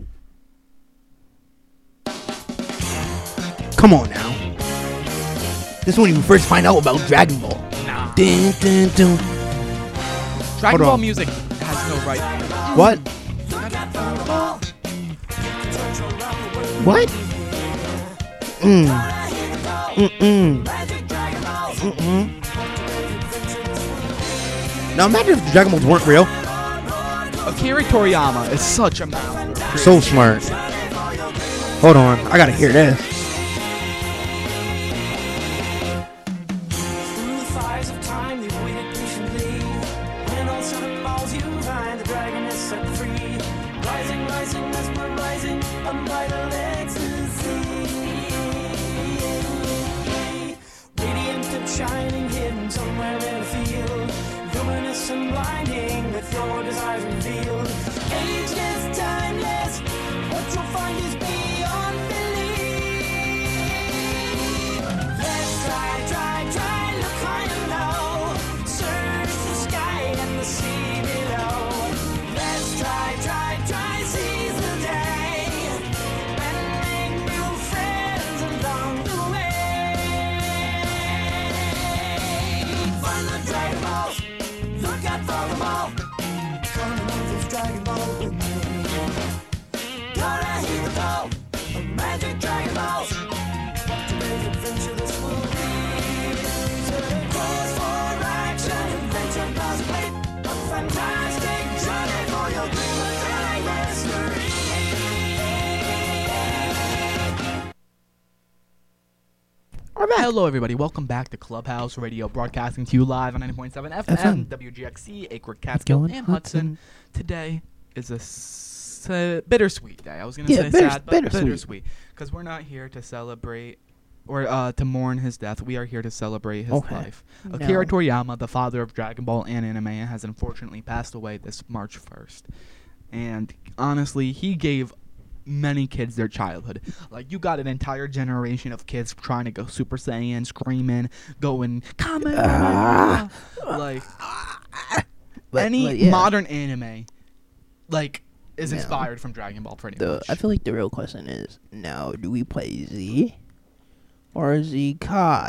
Come on now. This is when you first find out about Dragon Ball. Nah. Dun, dun, dun. Dragon Hold Ball on. music has no right. What? What? Now imagine if the Dragon Balls weren't real. Akira Toriyama is such a master. So smart. Hold on, I gotta hear this. Through the fires of time, they waited patiently. When all sudden balls you find, the dragon is set free. Rising, mesmerizing, unbridled ecstasy. Radiant and shining, hidden somewhere in a field. Luminous and blinding, with your desires revealed. Ageless, timeless, what you'll find is beyond belief. Let's try, look high and low. Search the sky and the sea below. Let's try, seize the day. And make new friends along the way. Find the Dragon Balls, look out for them all. Come and make this Dragon Ball with me. Gotta hear the call of magic Dragon Balls. What a big adventure this will be. So pause for action, adventure plus play. A fantastic journey for your dreamers anniversary. Hello, everybody. Welcome back to Clubhouse Radio, broadcasting to you live on 90.7 FM, WGXC, Acre, Catskill, and Hudson. Today is a bittersweet day. I was going to say sad, but bittersweet. Because we're not here to celebrate or to mourn his death. We are here to celebrate his life. No. Akira Toriyama, the father of Dragon Ball and anime, has unfortunately passed away this March 1st. And honestly, he gave many kids their childhood. Like, you got an entire generation of kids trying to go Super Saiyan, screaming, going, Kamehameha. Any modern anime, is inspired from Dragon Ball pretty much. I feel like the real question is, now, do we play Z or Z Kai?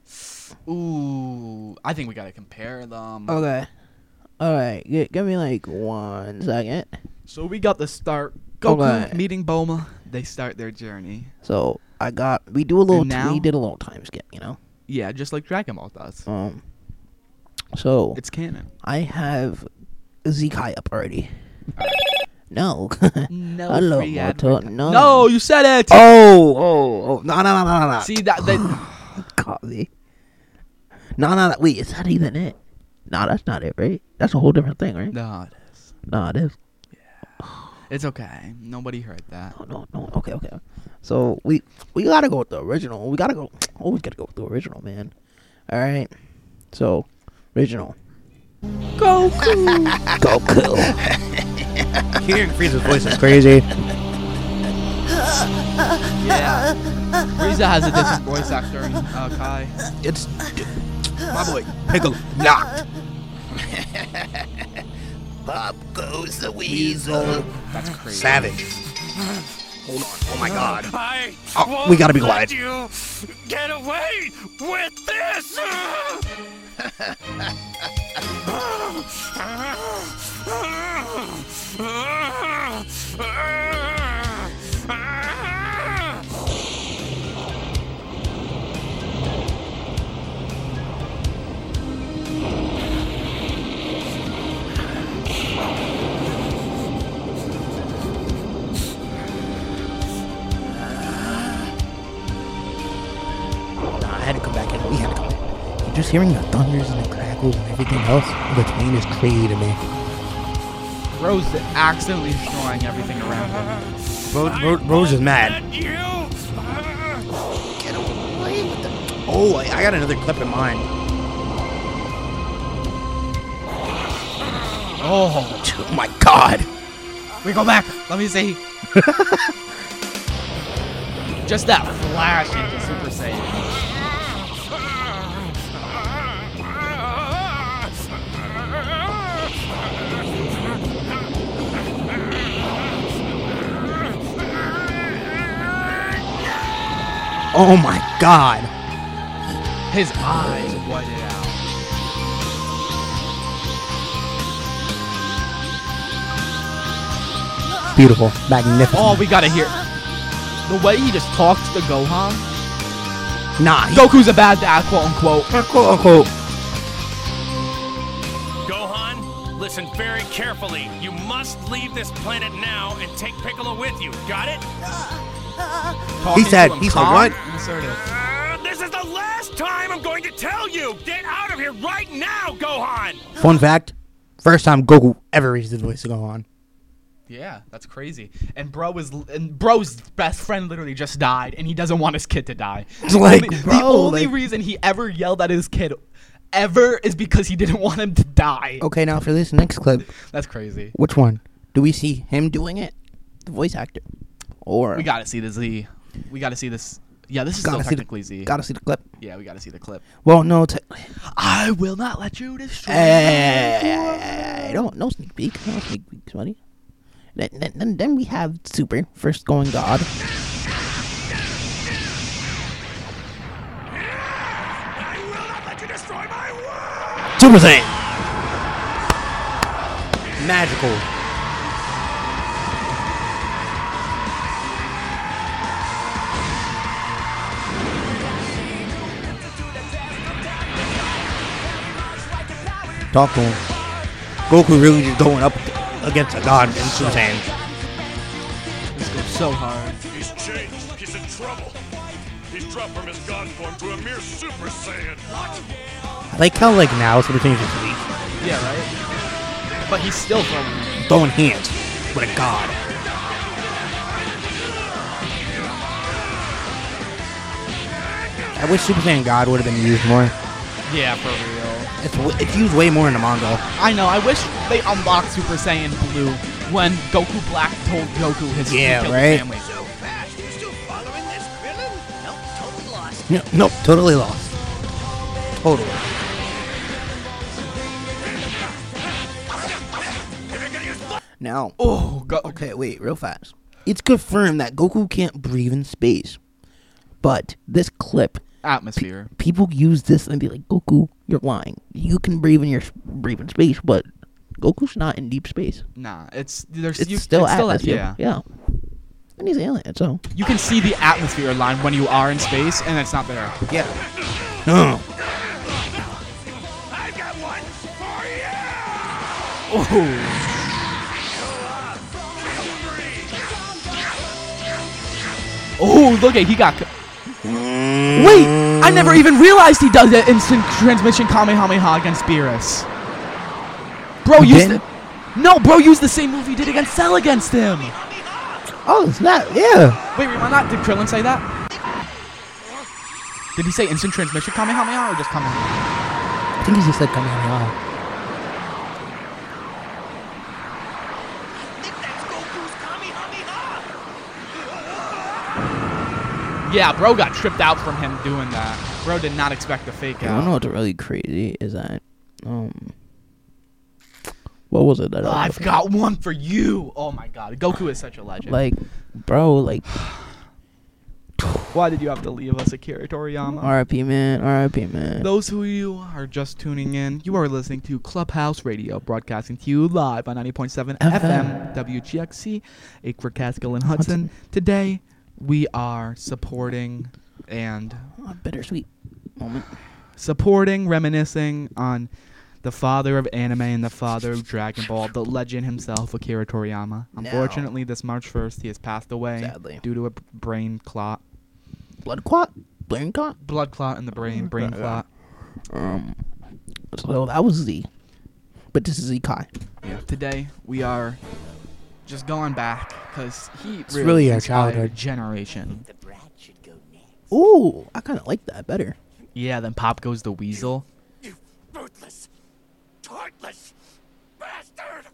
Ooh, I think we gotta compare them. Okay. Alright, give me 1 second. So we got the start. Goku meeting Bulma. They start their journey. So we did a little time skip, you know? Yeah, just like Dragon Ball does. So it's canon. I have Z Kai up already. No. No. Hello, free Moto. No. No, you said it. Oh. No. See that? Copy. No. Wait, is that even it? No, that's not it, right? That's a whole different thing, right? No, it is. No, it is. It's okay. Nobody heard that. No. Okay. So we gotta go with the original. Always gotta go with the original, man. All right. So original. Goku. Hearing Frieza's voice is crazy. Yeah. Frieza has a different voice actor in Kai. It's my boy Piccolo. Knocked. Up goes the weasel. That's crazy. Savage. Hold on. Oh my God. I we gotta be quiet. let you get away with this. hearing the thunders and the crackles and everything else in between is crazy to me. Bro's accidentally destroying everything around him. Bro's is mad. Get away with the... Oh, I got another clip in mind. Oh my God. We go back. Let me see. Just that flash into Super Saiyan. Oh my God. His eyes whited out. Beautiful. Magnificent. Oh, we gotta hear. The way he just talks to Gohan. Nah. Goku's a bad dad, quote unquote. Quote unquote. Gohan, listen very carefully. You must leave this planet now and take Piccolo with you. Got it? He said what? This is the last time I'm going to tell you. Get out of here right now, Gohan. Fun fact: first time Goku ever raised his voice to Gohan. Yeah, that's crazy. And Bro's best friend literally just died, and he doesn't want his kid to die. The only reason he ever yelled at his kid ever is because he didn't want him to die. Okay, now for this next clip. That's crazy. Which one? Do we see him doing it? The voice actor. Or we gotta see the Z. We gotta see this. Yeah, this is still technically Z. Gotta see the clip. Yeah, we gotta see the clip. Well, no. I will not let you destroy. No sneak peek. No sneak peeks, buddy. Then we have Super first going God. Super Saiyan. Magical. Talk to him. Goku really just going up against a god in Super Saiyan. This goes so hard. He's changed. He's in trouble. He's dropped from his god form to a mere Super Saiyan. What? I like how now Super Saiyan's just weak. Yeah, right? But he's still throwing hands with a god. I wish Super Saiyan God would have been used more. Yeah, for real. It's used way more in the manga. I know. I wish they unlocked Super Saiyan Blue when Goku Black told Goku his right? family. So fast, you still following this villain? Nope, totally lost. Nope, totally lost. Totally. Now, okay, wait, real fast. It's confirmed that Goku can't breathe in space. But this clip, atmosphere, people use this and be like, Goku, you're lying. You can breathe in space, but Goku's not in deep space. Nah, it's still atmosphere. Yeah. And he's alien, so you can see the atmosphere line when you are in space, and it's not there. Yeah. No. I've got one for you. Oh. Oh, look at he got. Wait, I never even realized he does that instant transmission Kamehameha against Beerus. Bro used it. No, bro used the same move he did against Cell against him. Oh, it's not. Yeah. Wait, rewind that. Did Krillin say that? Did he say instant transmission Kamehameha or just Kamehameha? I think he just said Kamehameha. Yeah, bro got tripped out from him doing that. Bro did not expect the fake out. I don't know what's really crazy is that, what was it that I've got one for you. Oh my god, Goku is such a legend. Like, bro, like, why did you have to leave us, Akira Toriyama? R.I.P. man, R.I.P. man. Those who you are just tuning in, you are listening to Clubhouse Radio, broadcasting to you live on 90.7 FM, WGXC, Acre, Catskill, and Hudson. Today, we are supporting and a bittersweet moment. Supporting, reminiscing on the father of anime and the father of Dragon Ball, the legend himself, Akira Toriyama. Unfortunately, this March 1st, he has passed away due to a brain clot. Blood clot? Brain clot? Blood clot in the brain. Brain clot. So that was Z. But this is Z Kai. Yeah. Today we are just going back because he really our inspired childhood. generation. Ooh, I kind of like that better. Yeah. Then Pop Goes the Weasel. Ruthless, heartless bastard!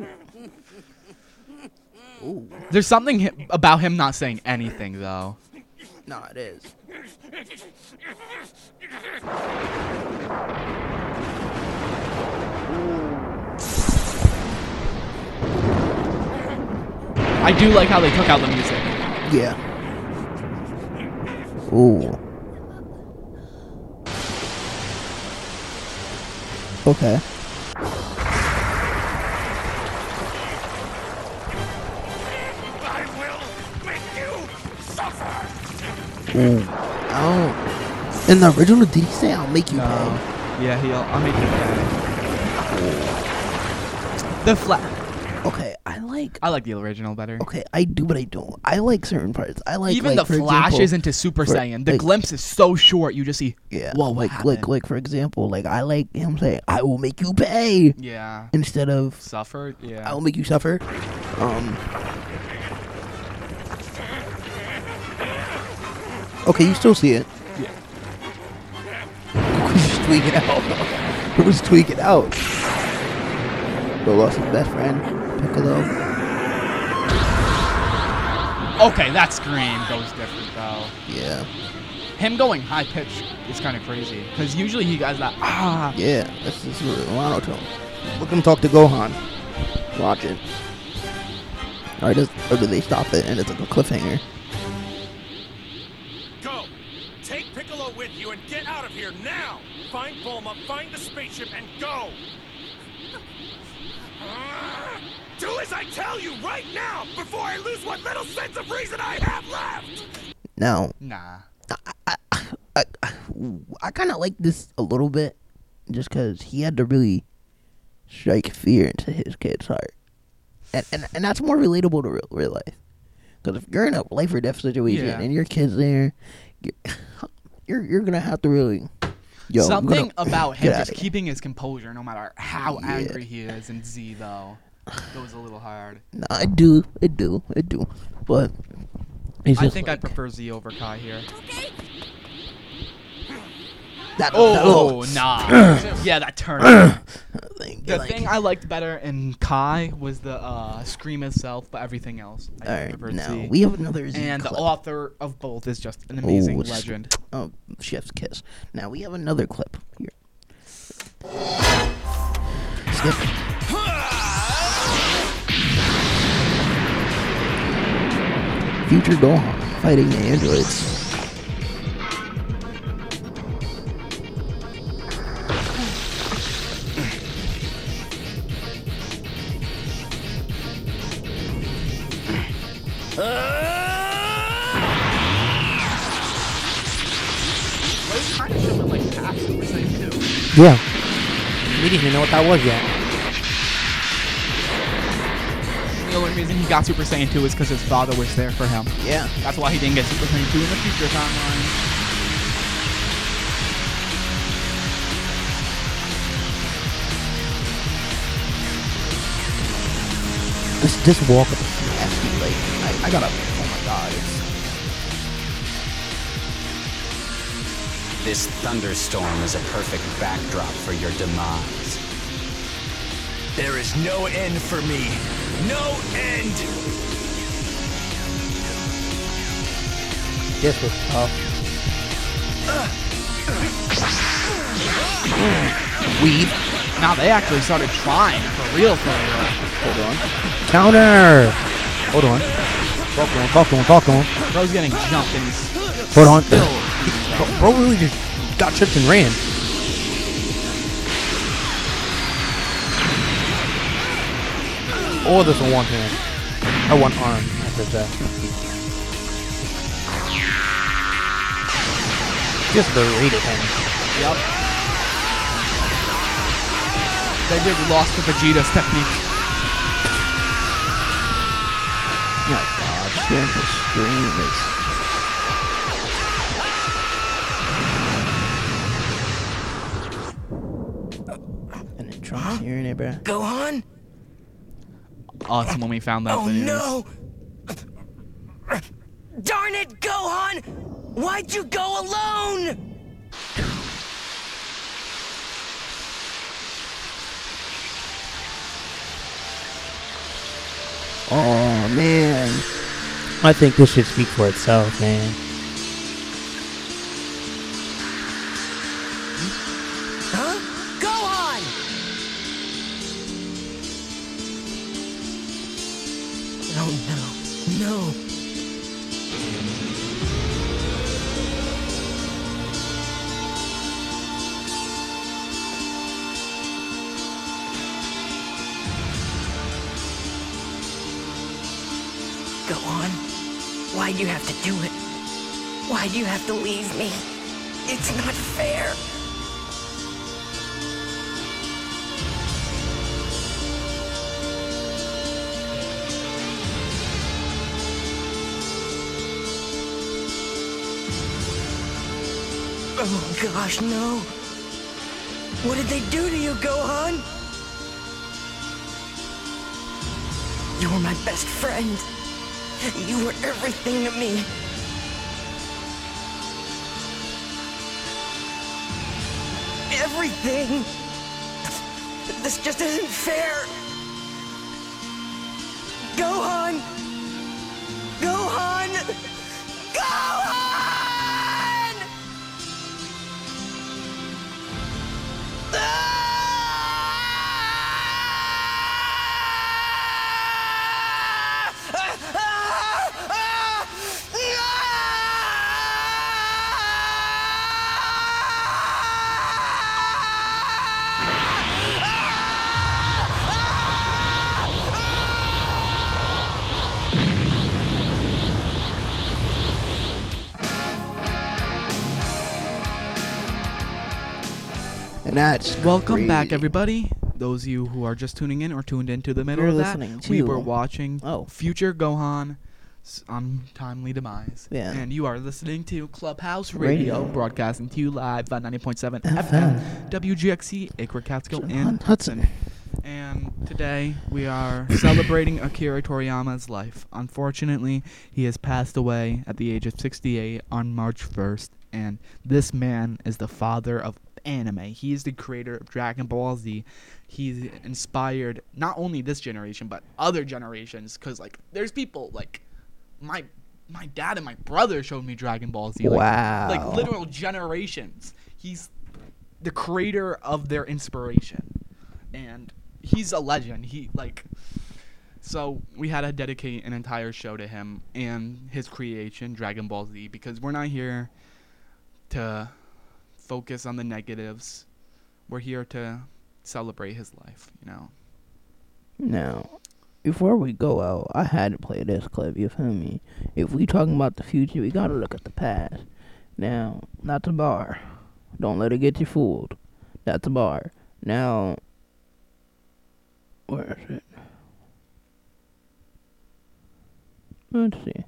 Ooh. There's something about him not saying anything though. No, it is. I do like how they took out the music. Yeah. Ooh. Okay. I will make you suffer! Ooh. Oh. In the original, did he say I'll make you pay? Yeah, I'll make you pay. The Okay, I like the original better. Okay, I do, but I don't. I like certain parts. I like even like, the for flashes example, into Super for- Saiyan. The like- glimpse is so short. You just see. Yeah. Whoa, what happened? like for example, like I like him saying, "I will make you pay." Yeah. Instead of Suffer. Yeah. I will make you suffer. Okay, you still see it. Yeah. Who's tweaking out? Who's tweaking out? Who lost his best friend, Piccolo. Okay, that scream goes different though. Yeah. Him going high pitch is kind of crazy because usually he does that. Ah. Yeah, this is monotone. Look him talk to Gohan. Watch it. Or do they stop it and it's like a cliffhanger? Go! Take Piccolo with you and get out of here now! Find Bulma, find the spaceship, and go! Do as I tell you right now before I lose what little sense of reason I have left! No. Nah. I kind of like this a little bit just because he had to really strike fear into his kid's heart. And that's more relatable to real life. Because if you're in a life or death situation and your kid's there, you're going to have to really... Something about him just keeping his composure no matter how angry he is in Z, though, goes a little hard. No, I do. But I think I prefer Z over Kai here. Nah. Yeah, that turn. The thing I liked better in Kai was the scream itself, but everything else I prefer now Z. we have another Z And clip. the author of both is just an amazing legend. Oh, chef's kiss. Now we have another clip here. Skip. Future Gohan fighting the androids. Yeah. We didn't even know what that was yet. The only reason he got Super Saiyan 2 is because his father was there for him. Yeah. That's why he didn't get Super Saiyan 2 in the future timeline. This walk up is nasty. Like I gotta. Oh my god. This thunderstorm is a perfect backdrop for your demise. There is no end for me. No end! This was tough. Weave. Now they actually started trying for real. Hold on. Counter. Hold on. Talk to him. Bro's getting jumped and he's Hold on. still- Bro really just got tripped and ran. Or this in one hand. Or one arm, I said that. Just berated him. Yep. They really lost to Vegeta's technique. Oh my god, hearing his scream is... here, bro. Gohan? Awesome when we found out the news. No! Darn it, Gohan! Why'd you go alone? Oh, man. I think this should speak for itself, man. Huh? Gohan! Oh, no. No. Gohan, why'd you have to do it? Why'd you have to leave me? It's not fair. Oh gosh, no. What did they do to you, Gohan? You were my best friend. You were everything to me. Everything. This just isn't fair. Gohan! Gohan! Gohan! And that's welcome back, crazy. everybody. Those of you who are just tuning in or tuned into the middle You're of that, listening we to- were watching Future Gohan's untimely demise. Yeah. And you are listening to Clubhouse Radio, broadcasting to you live on 90.7 FM, FM. WGXC, Acre Catskill, and Hudson. And today we are celebrating Akira Toriyama's life. Unfortunately, he has passed away at the age of 68 on March 1st. And this man is the father of anime. He is the creator of Dragon Ball Z. He's inspired not only this generation, but other generations. Because, like, there's people, like, my dad and my brother showed me Dragon Ball Z. Wow. Like literal generations. He's the creator of their inspiration. And he's a legend. So we had to dedicate an entire show to him and his creation, Dragon Ball Z, because we're not here to focus on the negatives. We're here to celebrate his life, you know. Now, before we go out, I had to play this clip, you feel me? If we talking about the future, we gotta look at the past. Now, that's a bar. Don't let it get you fooled. That's a bar. Now, where is it? Let's see.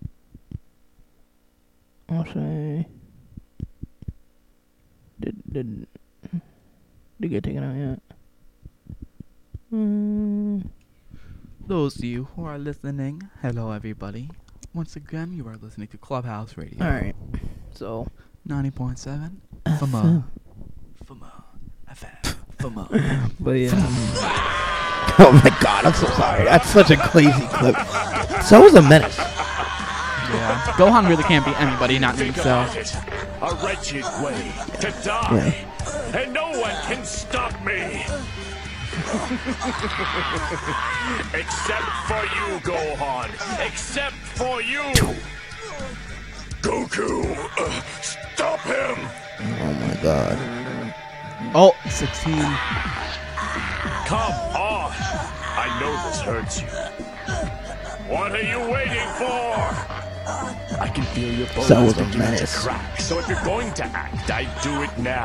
I'll say... Did it get taken out yet? Those of you who are listening, hello everybody. Once again, you are listening to Clubhouse Radio. Alright, so 90.7 FMO. FMO. But yeah. Oh my god, I'm so sorry. That's such a crazy clip. So was a menace. Yeah. Gohan really can't be anybody, not himself. A wretched way to die, and no one can stop me. Except for you, Gohan. Except for you. Goku, stop him. Oh my god. Oh, 16. Come on. I know this hurts you. What are you waiting for? I can feel your bones So was a beginning to menace. crack. So if you're going to act, I do it now.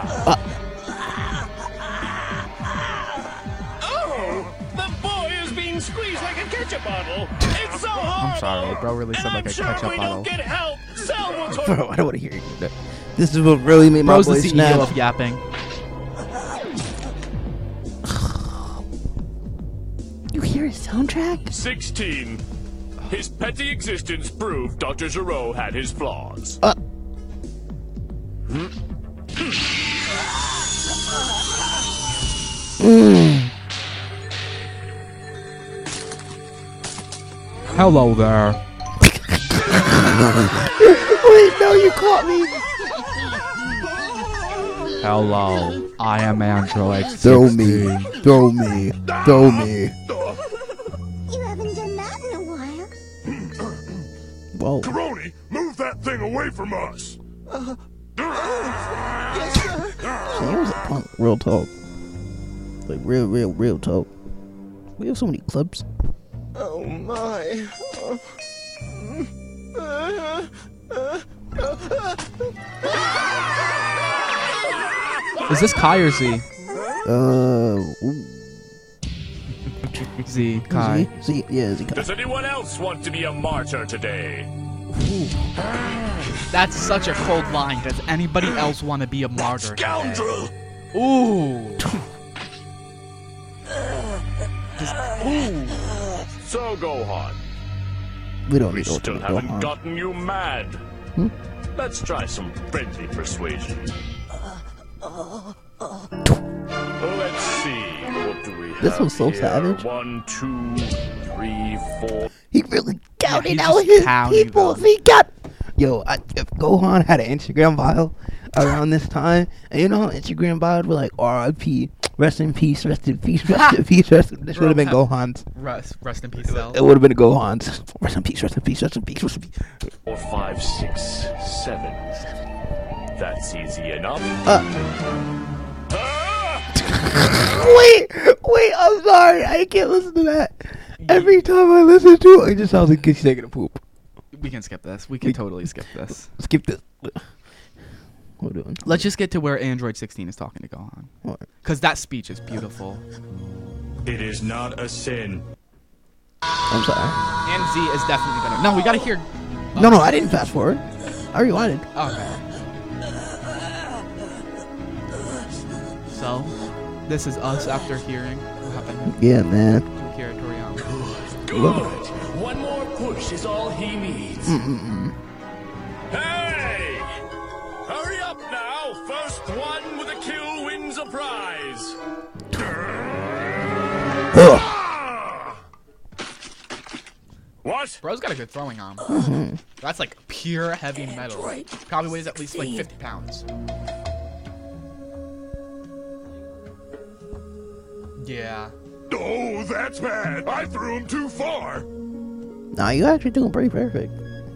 Oh, the boy is being squeezed like a ketchup bottle. It's so hard. I'm sorry, bro really said like a ketchup we bottle. don't get help. Cell will Bro, I don't want to hear you. This is what really made my Bro's the voice CEO snap. of yapping. soundtrack? 16. His petty existence proved Dr. Gero had his flaws. Hello there. Wait, no, you caught me. Hello, I am Android 16. Throw me. Throw me. Throw me. You haven't done that in a while. Whoa. Karoni, move that thing away from us. Yes, sir. See, he was a punk. Real talk. Like, real talk. We have so many clips. Oh my. Is this Kai or Z? Ooh. Z, Kai. Z, yeah, Z, Kai. Does anyone else want to be a martyr today? That's such a cold line. Does anybody else want to be a martyr? Scoundrel! Ooh. So, Gohan, We don't we need still ultimate haven't Gohan. gotten you mad. Let's try some friendly persuasion. Let's see. What do we have This was so here? savage. 1, 2, 3, 4. He really counted he's out just his counting people. them. He got. Yo, if Gohan had an Instagram bio around this time, and you know how Instagram bio would be like R.I.P. Rest in peace, rest in peace, rest in peace, rest in. This would have been Gohan's. Rest in peace, Cell. It would have been Gohan's. Rest in peace, rest in peace, rest in peace, rest in peace. 4, 5, 6, 7. That's easy enough. Wait, I'm sorry. I can't listen to that. Every time I listen to it, it just sounds like he's taking a poop. We can skip this. We can totally skip this. Skip this. What are we doing? Let's just get to where Android 16 is talking to Gohan. Because that speech is beautiful. It is not a sin. I'm sorry. And Z is definitely better. No, we gotta hear. No, I didn't fast forward. I rewinded. Okay. So, this is us after hearing what happened. Yeah, man. To Akira Toriyama. Good. One more push is all he needs. Hey! Hurry up now! First one with a kill wins a prize. What? Bro's got a good throwing arm. That's like pure heavy metal. Probably weighs at least like 50 pounds. Yeah. Oh, that's bad. I threw him too far. Nah, you actually doing pretty perfect.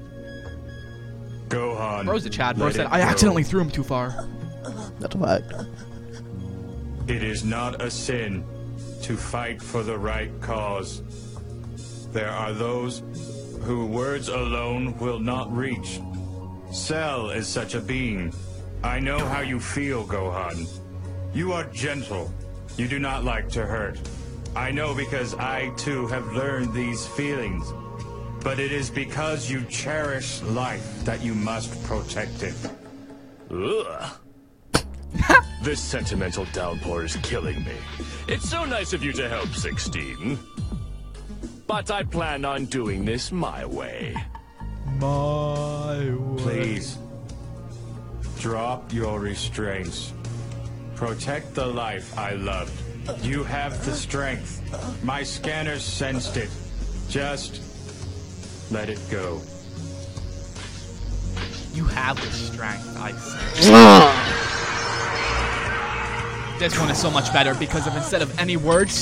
Gohan. Bro's a Chad. Bro let said, it I go. accidentally threw him too far. That's a fact. It is not a sin to fight for the right cause. There are those who words alone will not reach. Cell is such a being. I know how you feel, Gohan. You are gentle. You do not like to hurt. I know because I too have learned these feelings. But it is because you cherish life that you must protect it. Ugh. This sentimental downpour is killing me. It's so nice of you to help, 16. But I plan on doing this my way. My way. Please, drop your restraints. Protect the life I loved. You have the strength. My scanners sensed it. Just let it go. You have the strength, I say. This one is so much better because of instead of any words.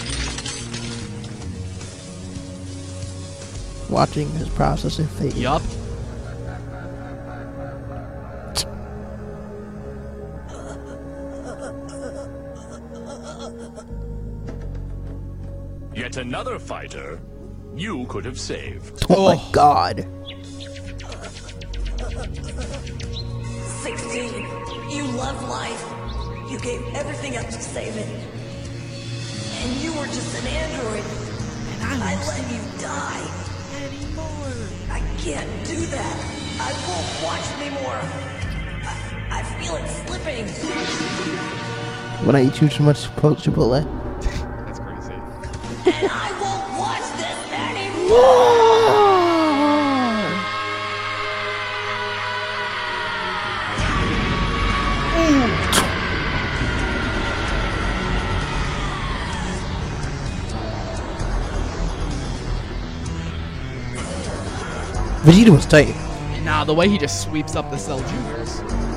Watching his processing fade. Yup. Yet another fighter you could have saved. Oh my god. 16. You love life. You gave everything up to save it. And you were just an android. And I let you die. Anymore. I can't do that. I won't watch anymore. I feel it slipping. When I eat too much Chipotle. That's crazy. And I won't watch Vegeta was tight. Nah, the way he just sweeps up the Cell Juniors.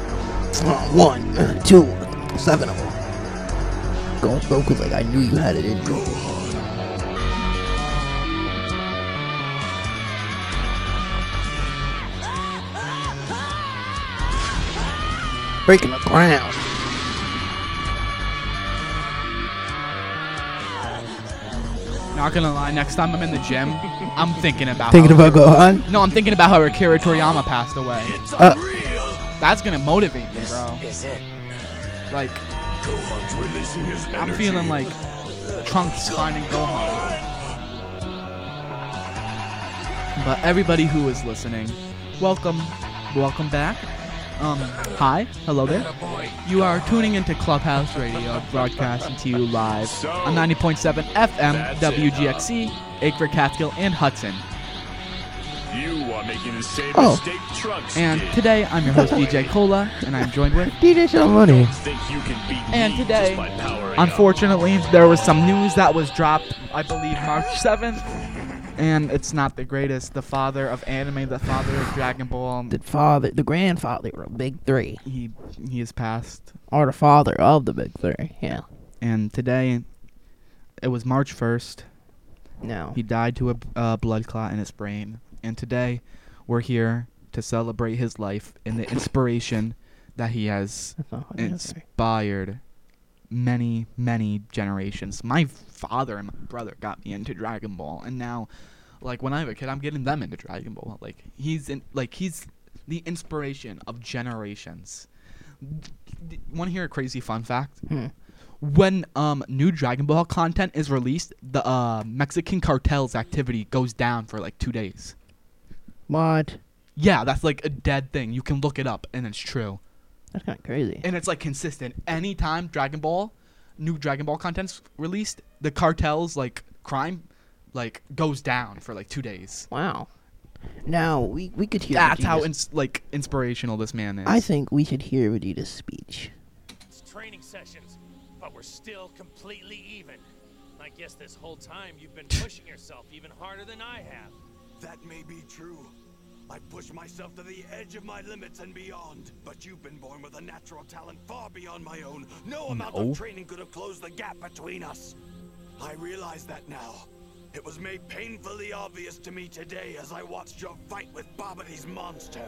1, 2, 7 of them. Goku's like, I knew you had it in you. Breaking the ground. Not gonna lie, next time I'm in the gym, I'm thinking about Gohan? No, I'm thinking about how Akira Toriyama passed away. That's gonna motivate me, bro. Like, I'm feeling like Trunks finding Gohan. But everybody who is listening, welcome back. Hi, hello there. You are tuning into Clubhouse Radio, broadcasting to you live on 90.7 FM, WGXC, Acre, Catskill, and Hudson. You are making the same mistake Trunks And did. today, I'm your host, DJ Cola, and I'm joined with DJ Show Money. And today, unfortunately, there was some news that was dropped, I believe, March 7th. And it's not the greatest. The father of anime, the father of Dragon Ball. The grandfather of Big Three. He has passed. Or the father of the Big Three, yeah. And today, it was March 1st. No. He died to a blood clot in his brain. And today, we're here to celebrate his life and the inspiration that he has inspired many, many generations. My father and my brother got me into Dragon Ball, and now, like, when I have a kid, I'm getting them into Dragon Ball. Like, he's the inspiration of generations. Want to hear a crazy fun fact? When new Dragon Ball content is released, the Mexican cartel's activity goes down for like 2 days. What? Yeah, that's like a dead thing. You can look it up, and it's true. That's kind of crazy. And it's like consistent. Anytime new Dragon Ball content's released, the cartel's like crime like goes down for like 2 days. Wow. Now we could hear. That's Vegeta's, how inspirational this man is. I think we should hear Vegeta's speech. It's training sessions, but we're still completely even. I guess this whole time you've been pushing yourself even harder than I have. That may be true. I pushed myself to the edge of my limits and beyond. But you've been born with a natural talent far beyond my own. No amount of training could have closed the gap between us. I realize that now. It was made painfully obvious to me today as I watched your fight with Babidi's monster.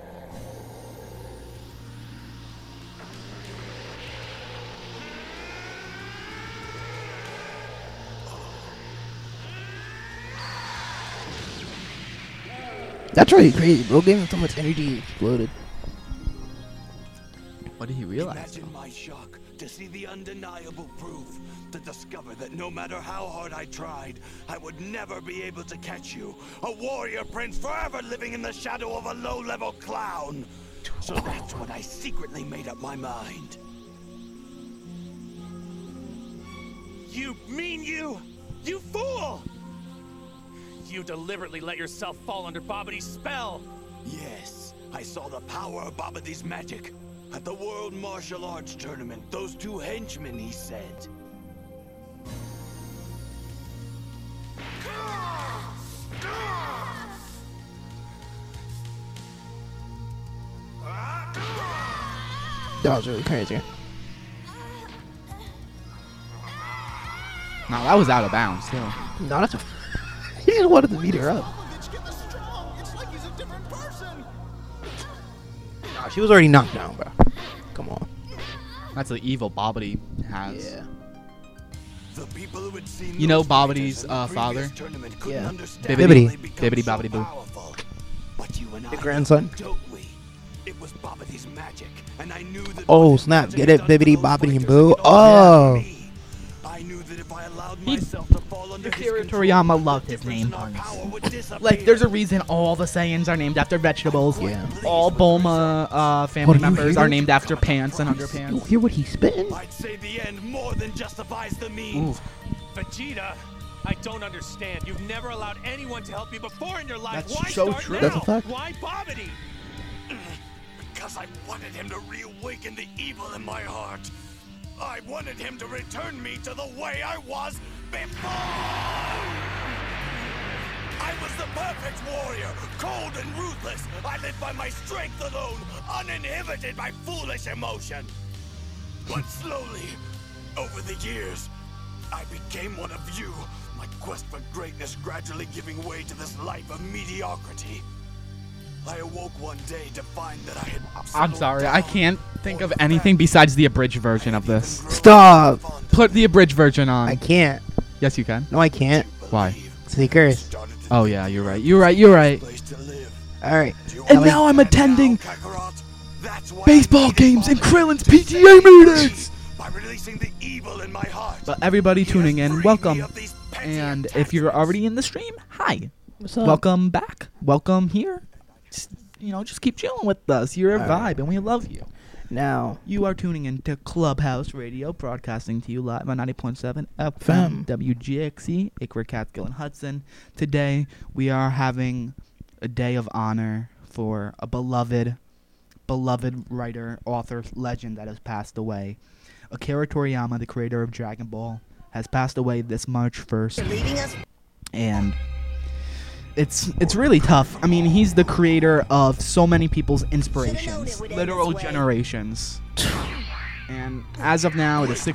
That's really crazy, bro. Gave him so much energy, he exploded. What did he realize? Imagine my shock to see the undeniable proof, to discover that no matter how hard I tried, I would never be able to catch you. A warrior prince forever living in the shadow of a low-level clown. So that's when I secretly made up my mind. You mean you fool! You deliberately let yourself fall under Babidi's spell! Yes, I saw the power of Babidi's magic. At the World Martial Arts Tournament, those two henchmen, he said. That was really crazy. No, that was out of bounds, too. No, that's he just wanted to beat her up. Nah, she was already knocked down, bro. Come on. That's the evil Babidi has. Yeah. You know Babidi's father? Yeah. Bibbidi Bobbidi Boo. The grandson. It was Babidi's magic, and I knew that Oh snap! Get it, Bibbidi Bobbidi and Boo. Oh. I knew that if I allowed myself to fall under Akira Toriyama loved his name puns. Like, there's a reason all the Saiyans are named after vegetables. Yeah. All Bulma family members are named after pants and underpants. You hear what he's spitting? I'd say the end more than justifies the means. Vegeta, I don't understand. You've never allowed anyone to help you before in your life. That's Why so start true. now? That's a fact. Why Bobbity? Because I wanted him to reawaken the evil in my heart. I wanted him to return me to the way I was before. I was the perfect warrior, cold and ruthless. I lived by my strength alone, uninhibited by foolish emotion. But slowly, over the years, I became one of you. My quest for greatness gradually giving way to this life of mediocrity. I awoke one day to find that I had... I'm sorry, I can't think of anything besides the abridged version of this. Stop! Put the abridged version on. I can't. Yes, you can. No, I can't. Why? Sneakers. Oh, yeah, you're right. You're right. Alright. And now I'm attending baseball games and Krillin's PTA meetings! By releasing the evil in my heart. But everybody tuning in, welcome. And if you're already in the stream, hi. What's up? Welcome back. Welcome here. Just keep chilling with us. You're a vibe, and we love you. Now, you are tuning in to Clubhouse Radio, broadcasting to you live on 90.7 FM, WGXE, Acre, Catskill, and Hudson. Today, we are having a day of honor for a beloved writer, author, legend that has passed away. Akira Toriyama, the creator of Dragon Ball, has passed away this March 1st. And it's really tough. I mean, he's the creator of so many people's inspirations, literal generations. And as of now, it is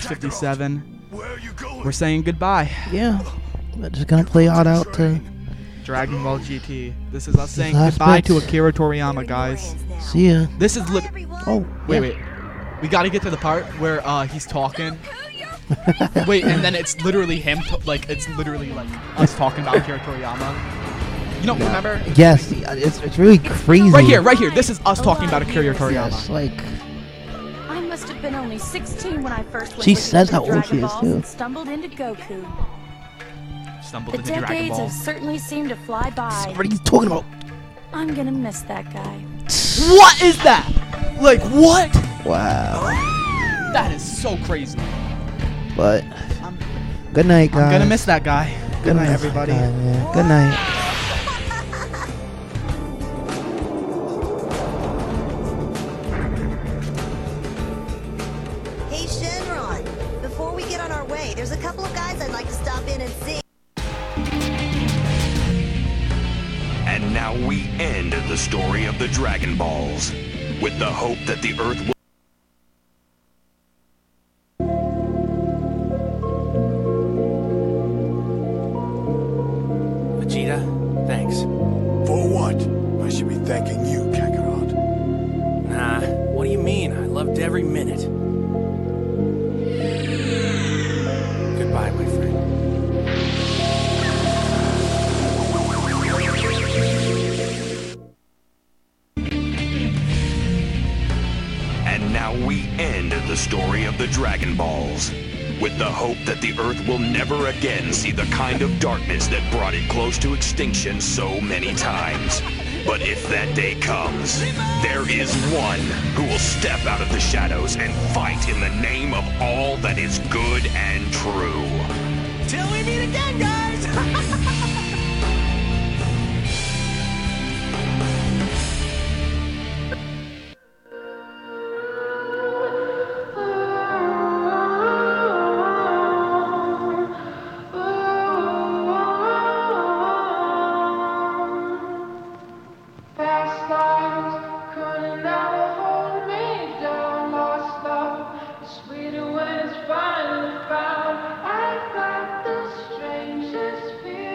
6:57. We're saying goodbye. Yeah, we're just gonna play out to Dragon Ball GT. This is us saying goodbye to Akira Toriyama, guys. See ya. This is wait. We gotta get to the part where he's talking. Wait, and then it's literally him. It's literally like us talking about Akira Toriyama. You don't remember? Yes, it's really crazy. Right here. This is us talking about Akira Toriyama. Yes, like. I must have been only 16 when I first went She looking says for how old Dragon she is, Balls too. and stumbled into Goku. Stumbled The into Dragon decades Ball. have certainly seemed to fly by. What are you talking about? I'm gonna miss that guy. What is that? Like what? Wow. That is so crazy. But good night, guys. I'm gonna miss that guy. Good night, everybody. Good night. Hey, Shenron. Before we get on our way, there's a couple of guys I'd like to stop in and see. And now we end the story of the Dragon Balls, with the hope that the Earth will... Vegeta, thanks. For what? I should be thanking you, Kakarot. Nah, what do you mean? I loved every minute. Goodbye, my friend. And now we end the story of the Dragon Balls, with the hope that the Earth will never again see the kind of darkness that brought it close to extinction so many times. But if that day comes, there is one who will step out of the shadows and fight in the name of all that is good and true. Till we meet again, guys! Sweeter when it's finally found. I've got the strangest feeling.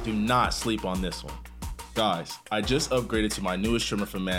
Do not sleep on this one. Guys, I just upgraded to my newest trimmer from